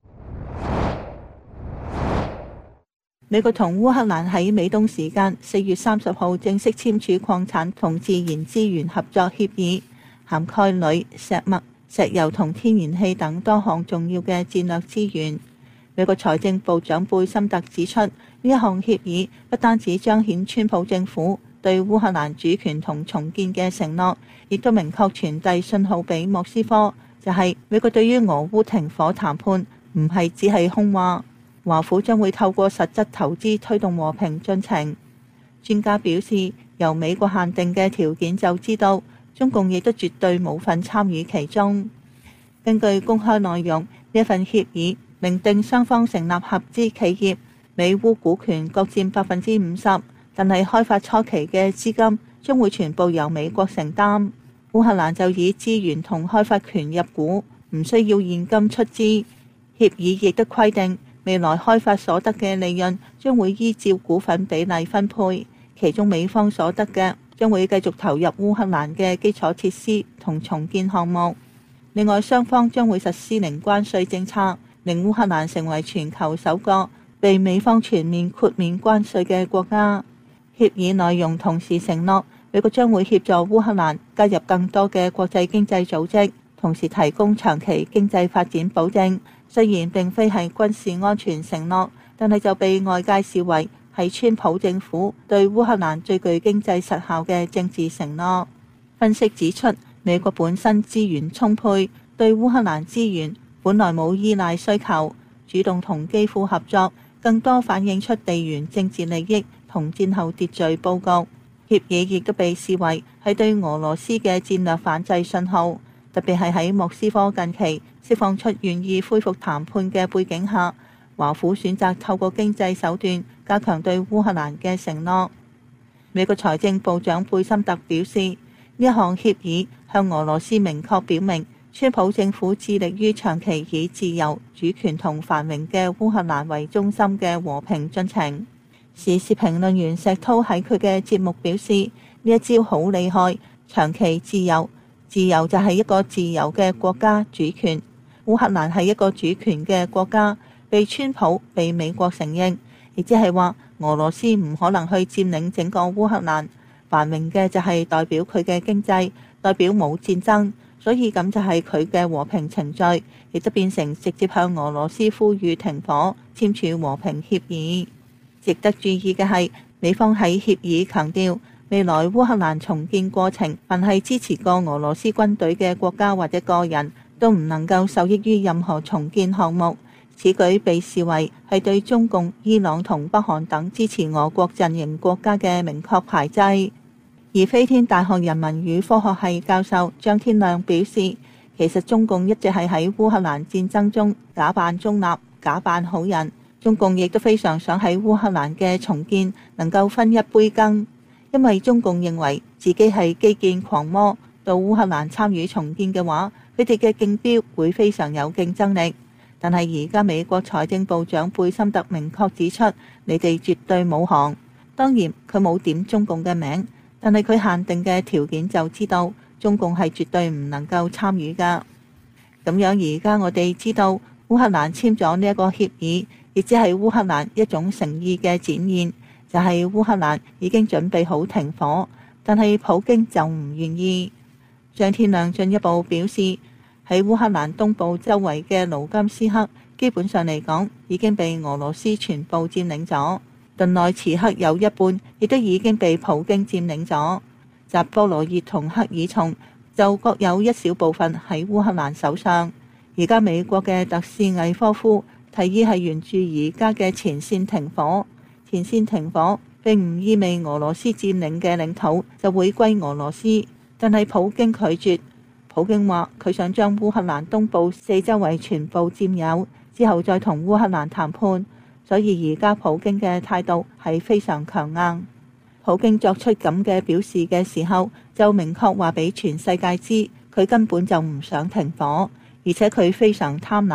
美國同烏克蘭喺美東時間4月30號正式簽署礦產同自然資源合作協議，涵蓋鋁、石墨、石油同天然氣等多項重要嘅戰略資源。美國財政部長貝森特指出，呢一項協議不單止彰顯川普政府對烏克蘭主權同重建嘅承諾，亦都明確傳遞信號俾莫斯科，就係美國對於俄烏停火談判唔係只係空話。華府將會透過實質投資推動和平進程。專家表示，由美國限定嘅條件就知道，中共亦都絕對冇份參與其中。根據公開內容，呢一份協議明定雙方成立合資企業，美烏股權各佔50%，但係開發初期嘅資金將會全部由美國承擔。烏克蘭就以資源同開發權入股，唔需要現金出資。協議亦都規定，未來開發所得嘅利潤將會依照股份比例分配，其中美方所得嘅將會繼續投入烏克蘭嘅基礎設施同重建項目。另外，雙方將會實施零關稅政策，令烏克蘭成為全球首個被美方全面豁免關稅嘅國家。協議內容同時承諾，美國將會協助烏克蘭加入更多嘅國際經濟組織，同時提供長期經濟發展保證。雖然並非係軍事安全承諾，但係就被外界視為係川普政府對烏克蘭最具經濟實效嘅政治承諾。分析指出，美國本身資源充沛，對烏克蘭資源本來冇依賴需求，主動同基輔合作，更多反映出地緣政治利益同戰後秩序佈局。協議亦都被視為係對俄羅斯嘅戰略反制信號。特別係喺莫斯科近期釋放出願意恢復談判嘅背景下，華府選擇透過經濟手段加強對烏克蘭嘅承諾。美國財政部長貝森特表示，呢一項協議向俄羅斯明確表明，川普政府致力於長期以自由、主權同繁榮嘅烏克蘭為中心嘅和平進程。時事評論員石濤喺佢嘅節目表示，呢一招好厲害，長期自由。自由就係一個自由嘅國家主權，烏克蘭係一個主權嘅國家，被川普、被美國承認，亦即係話俄羅斯唔可能去佔領整個烏克蘭。繁榮嘅就係代表佢嘅經濟，代表冇戰爭，所以咁就係佢嘅和平程序，亦都變成直接向俄羅斯呼籲停火、簽署和平協議。值得注意嘅係，美方喺協議強調，未來烏克蘭重建過程，凡係支持過俄羅斯軍隊嘅國家或者個人，都唔能夠受益於任何重建項目。此舉被視為係對中共、伊朗同北韓等支持俄國陣營國家嘅明確排擠。而飛天大學人文與科學系教授張天亮表示，其實中共一直係喺烏克蘭戰爭中假扮中立、假扮好人。中共亦都非常想喺烏克蘭嘅重建能夠分一杯羹。因為中共認為自己係基建狂魔，到烏克蘭參與重建嘅話，佢哋嘅競標會非常有競爭力。但係而家美國財政部長貝森特明確指出，你哋絕對冇行。當然佢冇點中共嘅名，但係佢限定嘅條件就知道中共係絕對唔能夠參與㗎。咁樣而家我哋知道烏克蘭簽咗呢一個協議，亦只係烏克蘭一種誠意嘅展現。就係烏克蘭已經準備好停火，但係普京就唔願意。張天亮進一步表示，喺烏克蘭東部周圍嘅盧甘斯克，基本上嚟講已經被俄羅斯全部佔領咗。頓內茨克有一半亦都已經被普京佔領咗。扎波羅熱同克爾松就各有一小部分喺烏克蘭手上。而家美國嘅特使魏科夫提議係沿住而家嘅前線停火。前線停火並唔意味俄羅斯佔領嘅領土就會歸俄羅斯，但係普京拒絕。普京話佢想將烏克蘭東部四周圍全部佔有，之後再同烏克蘭談判。所以而家普京嘅態度係非常強硬。普京作出咁嘅表示嘅時候，就明確話俾全世界知，佢根本就唔想停火，而且佢非常貪婪，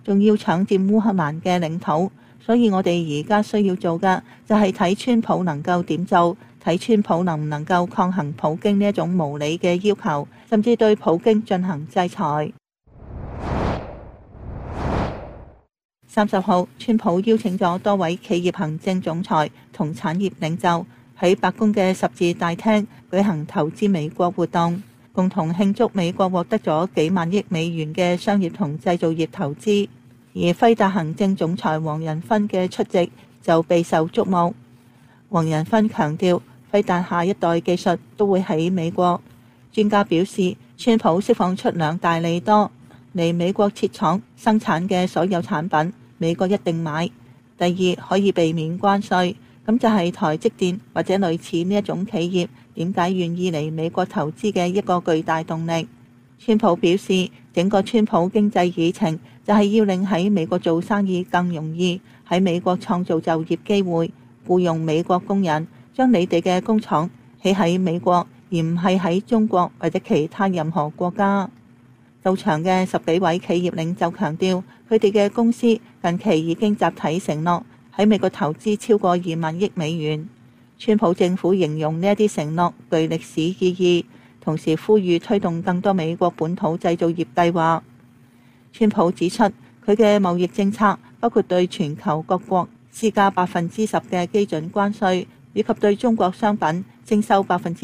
仲要搶佔烏克蘭嘅領土。所以我哋而家需要做嘅就係睇川普能夠點做，睇川普能唔能夠抗衡普京呢一種無理嘅要求，甚至對普京進行制裁。30號，川普邀請咗多位企業行政總裁同產業領袖喺白宮嘅十字大廳舉行投資美國活動，共同慶祝美國獲得咗幾萬億美元嘅商業同製造業投資。而輝達行政總裁黃仁勳嘅出席就備受矚目。黃仁勳強調，輝達下一代技術都會喺美國。專家表示，川普釋放出兩大利多：嚟美國設廠生產嘅所有產品，美國一定買；第二，可以避免關稅。咁就係台積電或者類似呢一種企業點解願意嚟美國投資嘅一個巨大動力。川普表示，整個川普經濟議程就係要令喺美國做生意更容易，喺美國創造就業機會，僱用美國工人，將你哋嘅工廠起喺美國，而唔係喺中國或者其他任何國家。到場嘅10幾位企業領袖強調，佢哋嘅公司近期已經集體承諾喺美國投資超過2萬億美元。川普政府形容呢一啲承諾具歷史意義，同時呼籲推動更多美國本土製造業計劃。川普指出，佢嘅貿易政策包括對全球各國施加10%嘅基準關稅，以及對中國商品徵收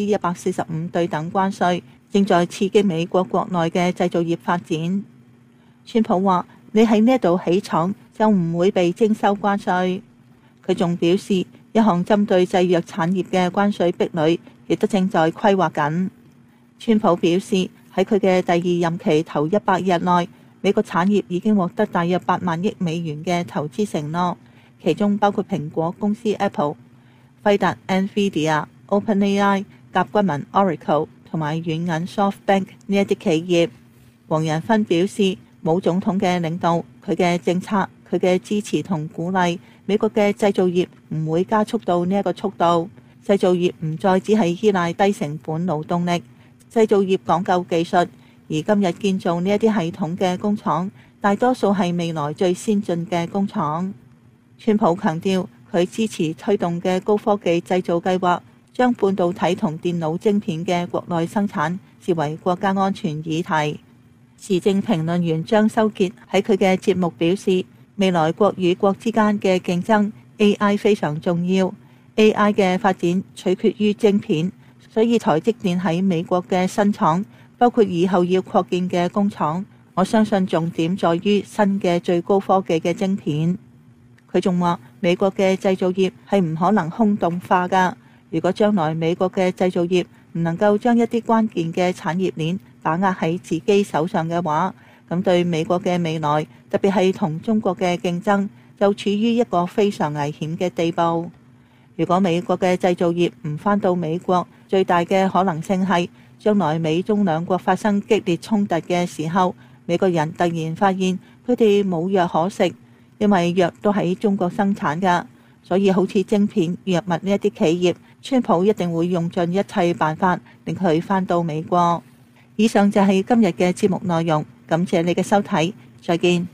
145%對等關稅，正在刺激美國國內嘅製造業發展。川普話：你喺呢度起廠就唔會被徵收關稅。佢仲表示，一項針對製藥產業嘅關稅壁壘亦都正在規劃緊。川普表示，喺佢嘅第二任期頭100日內，美國產業已經獲得大約8萬億美元嘅投資承諾，其中包括蘋果公司 Apple、輝達 NVIDIA、OpenAI、甲骨文 Oracle 同埋軟銀 SoftBank 呢一啲企業。黃仁勳表示，冇總統嘅領導，佢嘅政策、佢嘅支持同鼓勵，美國嘅製造業唔會加速到呢一個速度。製造業唔再只係依賴低成本勞動力，製造業講究技術，而今日建造呢一啲系統嘅工廠，大多數係未來最先進嘅工廠。川普強調，佢支持推動嘅高科技製造計劃，將半導體同電腦晶片嘅國內生產視為國家安全議題。時政評論員張修傑喺佢嘅節目表示，未來國與國之間嘅競爭 AI 非常重要。AI 嘅發展取決於晶片，所以台積電喺美國嘅新廠，包括以後要擴建嘅工廠，我相信重點在於新嘅最高科技嘅晶片。佢仲話，美國嘅製造業係唔可能空洞化㗎。如果將來美國嘅製造業唔能夠將一啲關鍵嘅產業鏈把握喺自己手上嘅話，咁對美國嘅未來，特別係同中國嘅競爭，就處於一個非常危險嘅地步。如果美國嘅製造業唔返到美國，最大嘅可能性係將來美中兩國發生激烈衝突嘅時候，美國人突然發現佢哋冇藥可食，因為藥都喺中國生產㗎。所以好似晶片、藥物呢一啲企業，川普一定會用盡一切辦法令佢返到美國。以上就係今日嘅節目內容，感謝你嘅收睇，再見。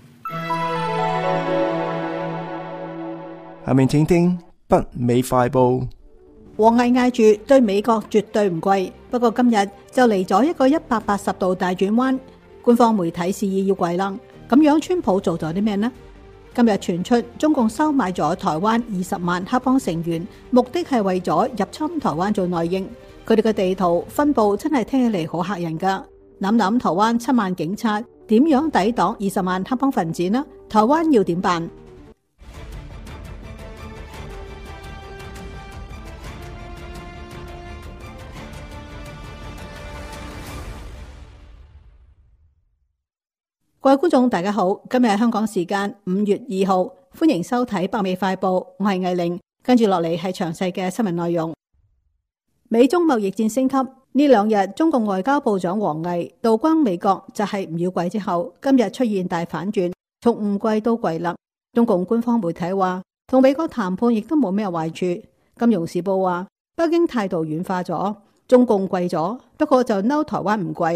下面請聽北美快報。 王毅嗌住對美國絕對唔跪，不過今日就嚟咗一個180度大轉彎，官方媒體示意要跪啦。咁樣川普做咗啲咩呢？今日傳出中共收買咗台灣20萬黑幫成員，目的係為咗入侵台灣做內應。佢哋嘅地圖分佈真係聽起嚟好嚇人噶。諗諗台灣7萬警察點樣抵擋20萬黑幫分子呢？台灣要點辦？各位觀眾大家好，今日係香港時間5月2號，歡迎收睇北美快報，我係藝玲，跟住落嚟係詳細嘅新聞內容。美中貿易戰升級，呢兩日中共外交部長王毅道光美國就係唔要跪之後，今日出現大反轉，從唔跪到跪啦。中共官方媒體話，同美國談判亦都冇咩壞處。金融時報話，北京態度軟化咗，中共跪咗，不過就嬲台灣唔跪。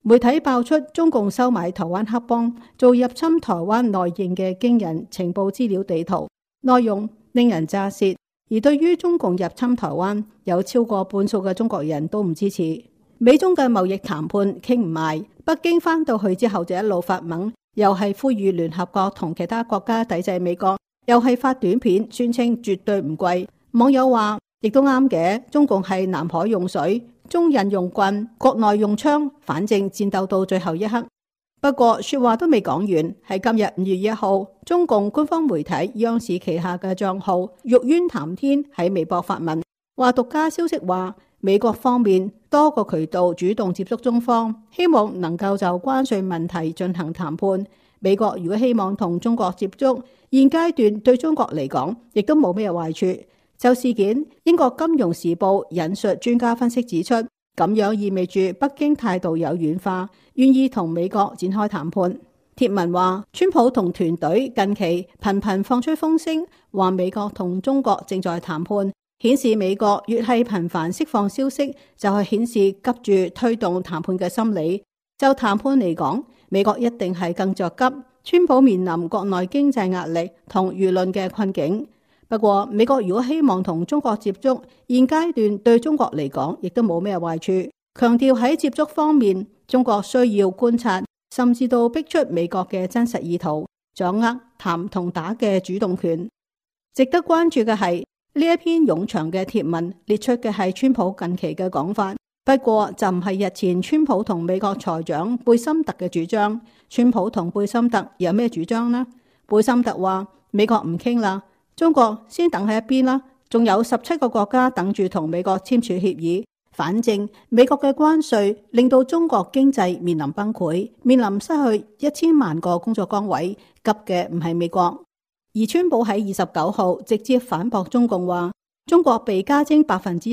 媒體爆出中共收買台灣黑幫做入侵台灣內應嘅驚人情報資料地圖，內容令人咋舌。而對於中共入侵台灣，有超過半數嘅中國人都唔支持。美中嘅貿易談判傾唔埋，北京返到去之後就一路發懵，又係呼籲聯合國同其他國家抵制美國，又係發短片宣稱絕對唔貴。網友話亦都啱嘅，中共係南海用水，中印用棍，國內用槍，反正戰鬥到最後一刻。不過說話都未講完，喺今日5月1號，中共官方媒體央視旗下嘅賬號玉淵談天喺微博發文，話獨家消息話美國方面多個渠道主動接觸中方，希望能夠就關稅問題進行談判。美國如果希望同中國接觸，現階段對中國嚟講亦都冇咩壞處。就事件，英國金融時報引述專家分析指出，咁樣意味住北京態度有軟化，願意同美國展開談判。貼文話，川普同團隊近期頻頻放出風聲，話美國同中國正在談判，顯示美國越係頻繁釋放消息，就係顯示急住推動談判嘅心理。就談判嚟講，美國一定係更着急。川普面臨國內經濟壓力同輿論嘅困境。不過，美國如果希望同中國接觸，現階段對中國嚟講亦都冇咩壞處。強調喺接觸方面，中國需要觀察，甚至到逼出美國嘅真實意圖，掌握談同打嘅主動權。值得關注嘅係呢一篇冗長嘅貼文列出嘅係川普近期嘅講法，不過就唔係日前川普同美國財長貝森特嘅主張。川普同貝森特有咩主張呢？貝森特話美國唔傾啦。中國先等喺一邊啦，仲有17個國家等住同美國簽署協議。反正美國嘅關稅令到中國經濟面臨崩潰，面臨失去1000萬個工作崗位，急嘅唔係美國。而川普喺29號直接反駁中共話，中國被加徵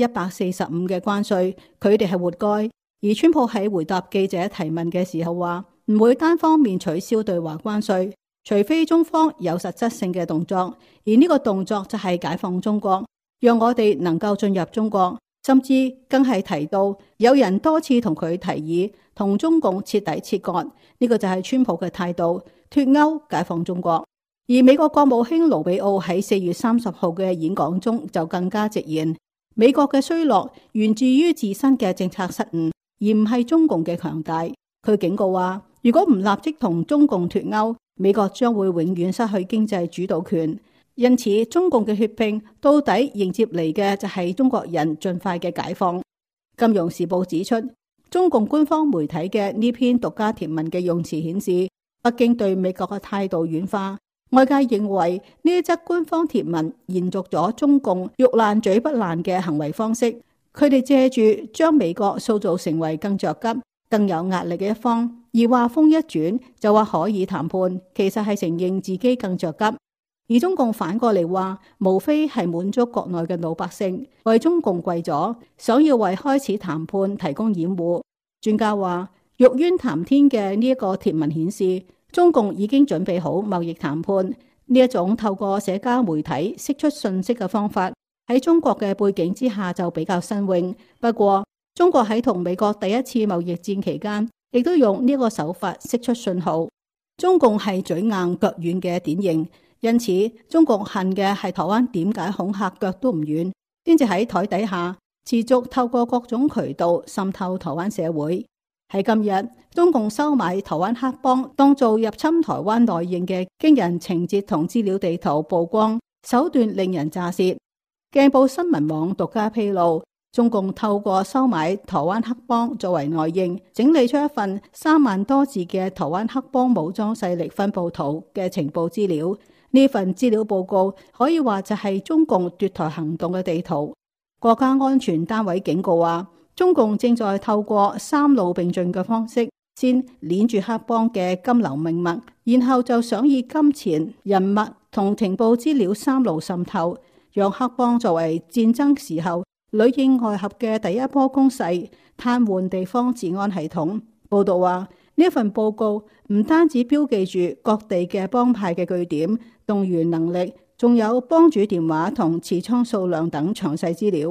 145%嘅關稅，佢哋係活該。而川普喺回答記者提問嘅時候話，唔會單方面取消對華關稅，除非中方有實質性嘅動作，而呢個動作就係解放中國，讓我哋能夠進入中國，甚至更係提到有人多次同佢提議同中共徹底切割，呢個就係川普嘅態度，脫歐解放中國。而美國國務卿盧比奧喺4月30號嘅演講中就更加直言，美國嘅衰落源自於自身嘅政策失誤，而唔係中共嘅強大。佢警告話，如果唔立即同中共脫歐，美國將會永遠失去經濟主導權，因此中共嘅血拼到底迎接嚟嘅就係中國人盡快嘅解放。金融時報指出，中共官方媒體嘅呢篇獨家貼文嘅用詞顯示，北京對美國嘅態度軟化。外界認為呢一則官方貼文延續咗中共肉爛嘴不爛嘅行為方式，佢哋借住將美國塑造成為更着急、更有壓力嘅一方，而話鋒一轉就話可以談判，其實係承認自己更着急。而中共反過嚟話，無非係滿足國內嘅老百姓，為中共跪咗，想要為開始談判提供掩護。專家話，玉淵談天嘅呢一個貼文顯示，中共已經準備好貿易談判。呢一種透過社交媒體釋出信息嘅方法，喺中國嘅背景之下就比較新穎。不過，中國喺同美國第一次貿易戰期間，亦都用呢個手法釋出信號。中共係嘴硬腳軟嘅典型，因此中共恨嘅係台灣點解恐嚇腳都唔軟，先至喺台底下持續透過各種渠道滲透台灣社會。喺今日，中共收買台灣黑幫當做入侵台灣內應嘅驚人情節同資料地圖曝光，手段令人咋舌。鏡報新聞網獨家披露，中共透過收買台灣黑幫作為內應，整理出一份3萬多字嘅台灣黑幫武裝勢力分佈圖嘅情報資料。呢份資料報告可以話就係中共奪台行動嘅地圖。國家安全單位警告話，中共正在透過3路並進嘅方式，先鏈住黑幫嘅金流命脈，然後就想以金錢、人脈同情報資料3路滲透，讓黑幫作為戰爭時候裏應外合嘅第一波攻勢，癱瘓地方治安系統。報道話，呢份報告唔單止標記住各地嘅幫派嘅據點、動員能力，仲有幫主電話同持倉數量等詳細資料。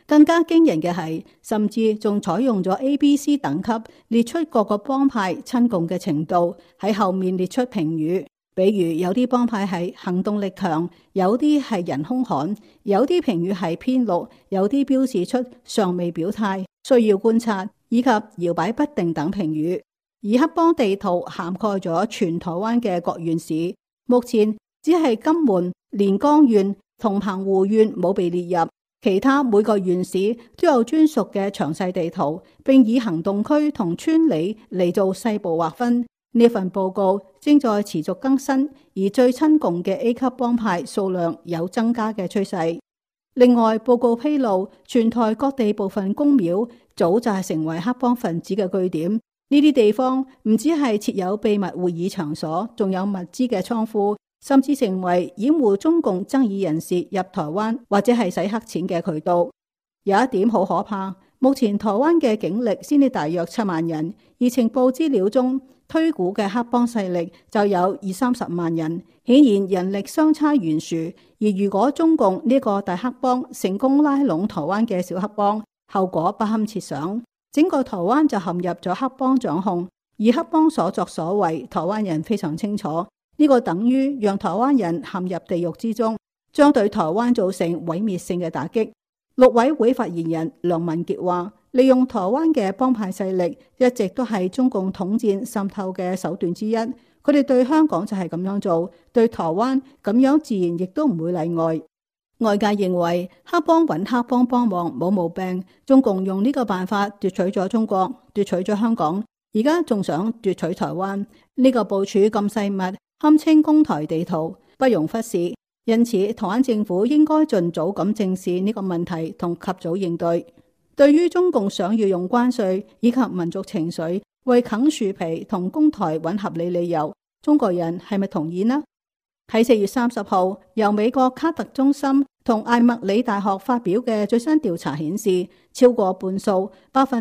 更加驚人嘅係，甚至仲採用咗 A、B、C 等級列出各個幫派親共嘅程度，喺後面列出評語。比如有啲幫派係行動力強，有啲係人兇悍，有啲評語係偏綠，有啲標示出尚未表態、需要觀察以及搖擺不定等評語。而黑幫地圖涵蓋咗全台灣嘅各縣市，目前只係金門、連江縣同澎湖縣冇被列入。其他每個縣市都有專屬嘅詳細地圖，並以行動區同村里嚟做細部劃分。呢份報告正在持續更新，而最親共嘅 A 級幫派數量有增加嘅趨勢。另外，報告披露，全台各地部分公廟早就係成為黑幫分子嘅據點。呢啲地方唔只係設有秘密會議場所，仲有物資嘅倉庫，甚至成為掩護中共爭議人士入台灣或者係洗黑錢嘅渠道。有一點好可怕，目前台灣嘅警力先至大約7萬人，而情報資料中推估嘅黑幫勢力就有20-30萬人，顯然人力相差懸殊。而如果中共呢個大黑幫成功拉攏台灣嘅小黑幫，後果不堪設想，整個台灣就陷入咗黑幫掌控，而黑幫所作所為，台灣人非常清楚。呢個等於讓台灣人陷入地獄之中，將對台灣造成毀滅性嘅打擊。陸委會發言人梁文傑話，利用台灣嘅幫派勢力一直都係中共統戰滲透嘅手段之一。佢哋對香港就係咁樣做，對台灣咁樣自然亦都唔會例外。外界認為黑幫揾黑幫幫忙冇毛病，中共用呢個辦法奪取咗中國，奪取咗香港，而家仲想奪取台灣。呢個部署咁細密，堪稱攻台地圖，不容忽視。因此，台灣政府應該盡早咁正視呢個問題同及早應對。對於中共想要用關稅以及民族情緒為啃樹皮同攻台揾合理理由，中國人係咪同意呢？喺4月30號，由美國卡特中心同艾默里大學發表嘅最新調查顯示，超過半數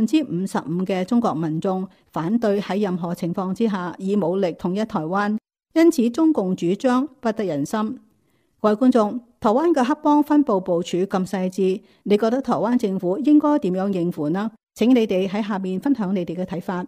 55%嘅中國民眾反對喺任何情況之下以武力統一台灣，因此中共主張不得人心。各位觀眾，台灣嘅黑幫分佈部署咁細緻，你覺得台灣政府應該點樣應付呢？請你哋喺下面分享你哋嘅睇法。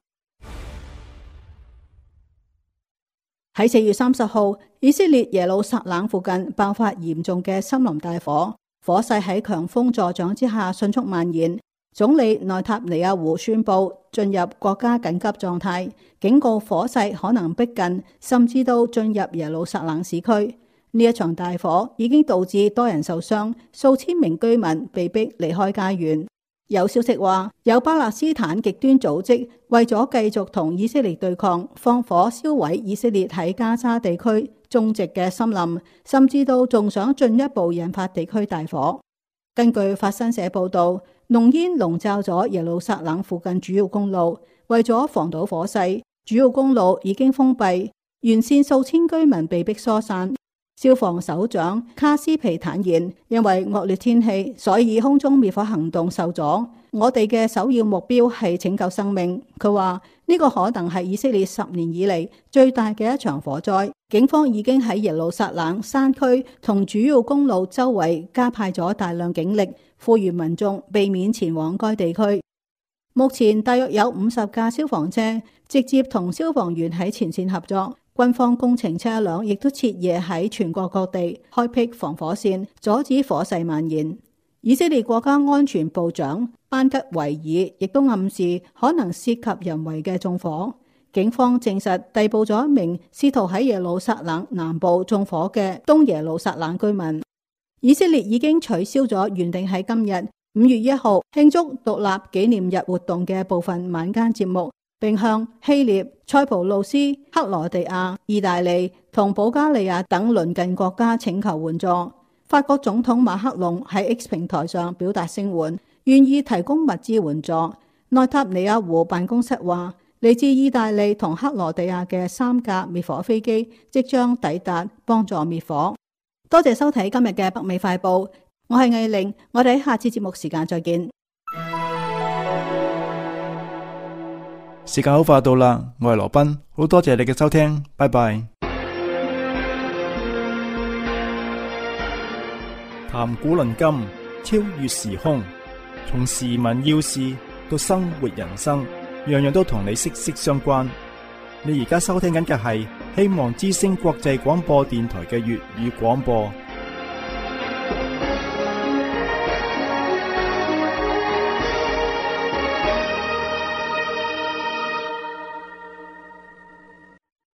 喺4月30號，以色列耶路撒冷附近爆發嚴重嘅森林大火，火勢喺強風助長之下迅速蔓延。總理內塔尼亞胡宣布進入國家緊急狀態，警告火勢可能逼近，甚至到進入耶路撒冷市區。呢一場大火已經導致多人受傷，數千名居民被逼離開家園。有消息話，有巴勒斯坦極端組織為咗繼續同以色列對抗，放火燒毀以色列喺加沙地區種植嘅森林，甚至到仲想進一步引發地區大火。根據法新社報道，濃煙籠罩咗耶路撒冷附近主要公路，為咗防堵火勢，主要公路已經封閉，沿線數千居民被迫疏散。消防首長卡斯皮坦言，因為惡劣天氣，所以空中滅火行動受阻。我哋嘅首要目標係拯救生命。佢話呢個可能係以色列10年以嚟最大嘅一場火災。警方已經喺耶路撒冷山區同主要公路周圍加派咗大量警力，呼籲民眾避免前往該地區。目前大約有50架消防車直接同消防員喺前線合作。軍方工程車輛亦都徹夜喺全國各地開闢防火線，阻止火勢蔓延。以色列國家安全部長班吉維爾亦都暗示可能涉及人為嘅縱火。警方證實逮捕咗一名試圖喺耶路撒冷南部縱火嘅東耶路撒冷居民。以色列已經取消咗原定喺今日5月1號慶祝獨立紀念日活動嘅部分晚間節目，並向希臘、塞浦路斯、克羅地亞、意大利同保加利亞等鄰近國家請求援助。法國總統馬克龍喺 X 平台上表達聲援，願意提供物資援助。內塔尼亞胡辦公室話，嚟自意大利同克羅地亞嘅3架滅火飛機即將抵達幫助滅火。多謝收睇今日嘅北美快報，我係藝玲，我哋喺下次節目時間再見。 時間好快到啦，我係羅賓，好多謝你嘅收聽，拜拜。談古論今，超越時空， 從時聞要事到生活人生，樣樣都同你息息相關。你而家收聽緊嘅係希望之聲國際廣播電台嘅粵語廣播。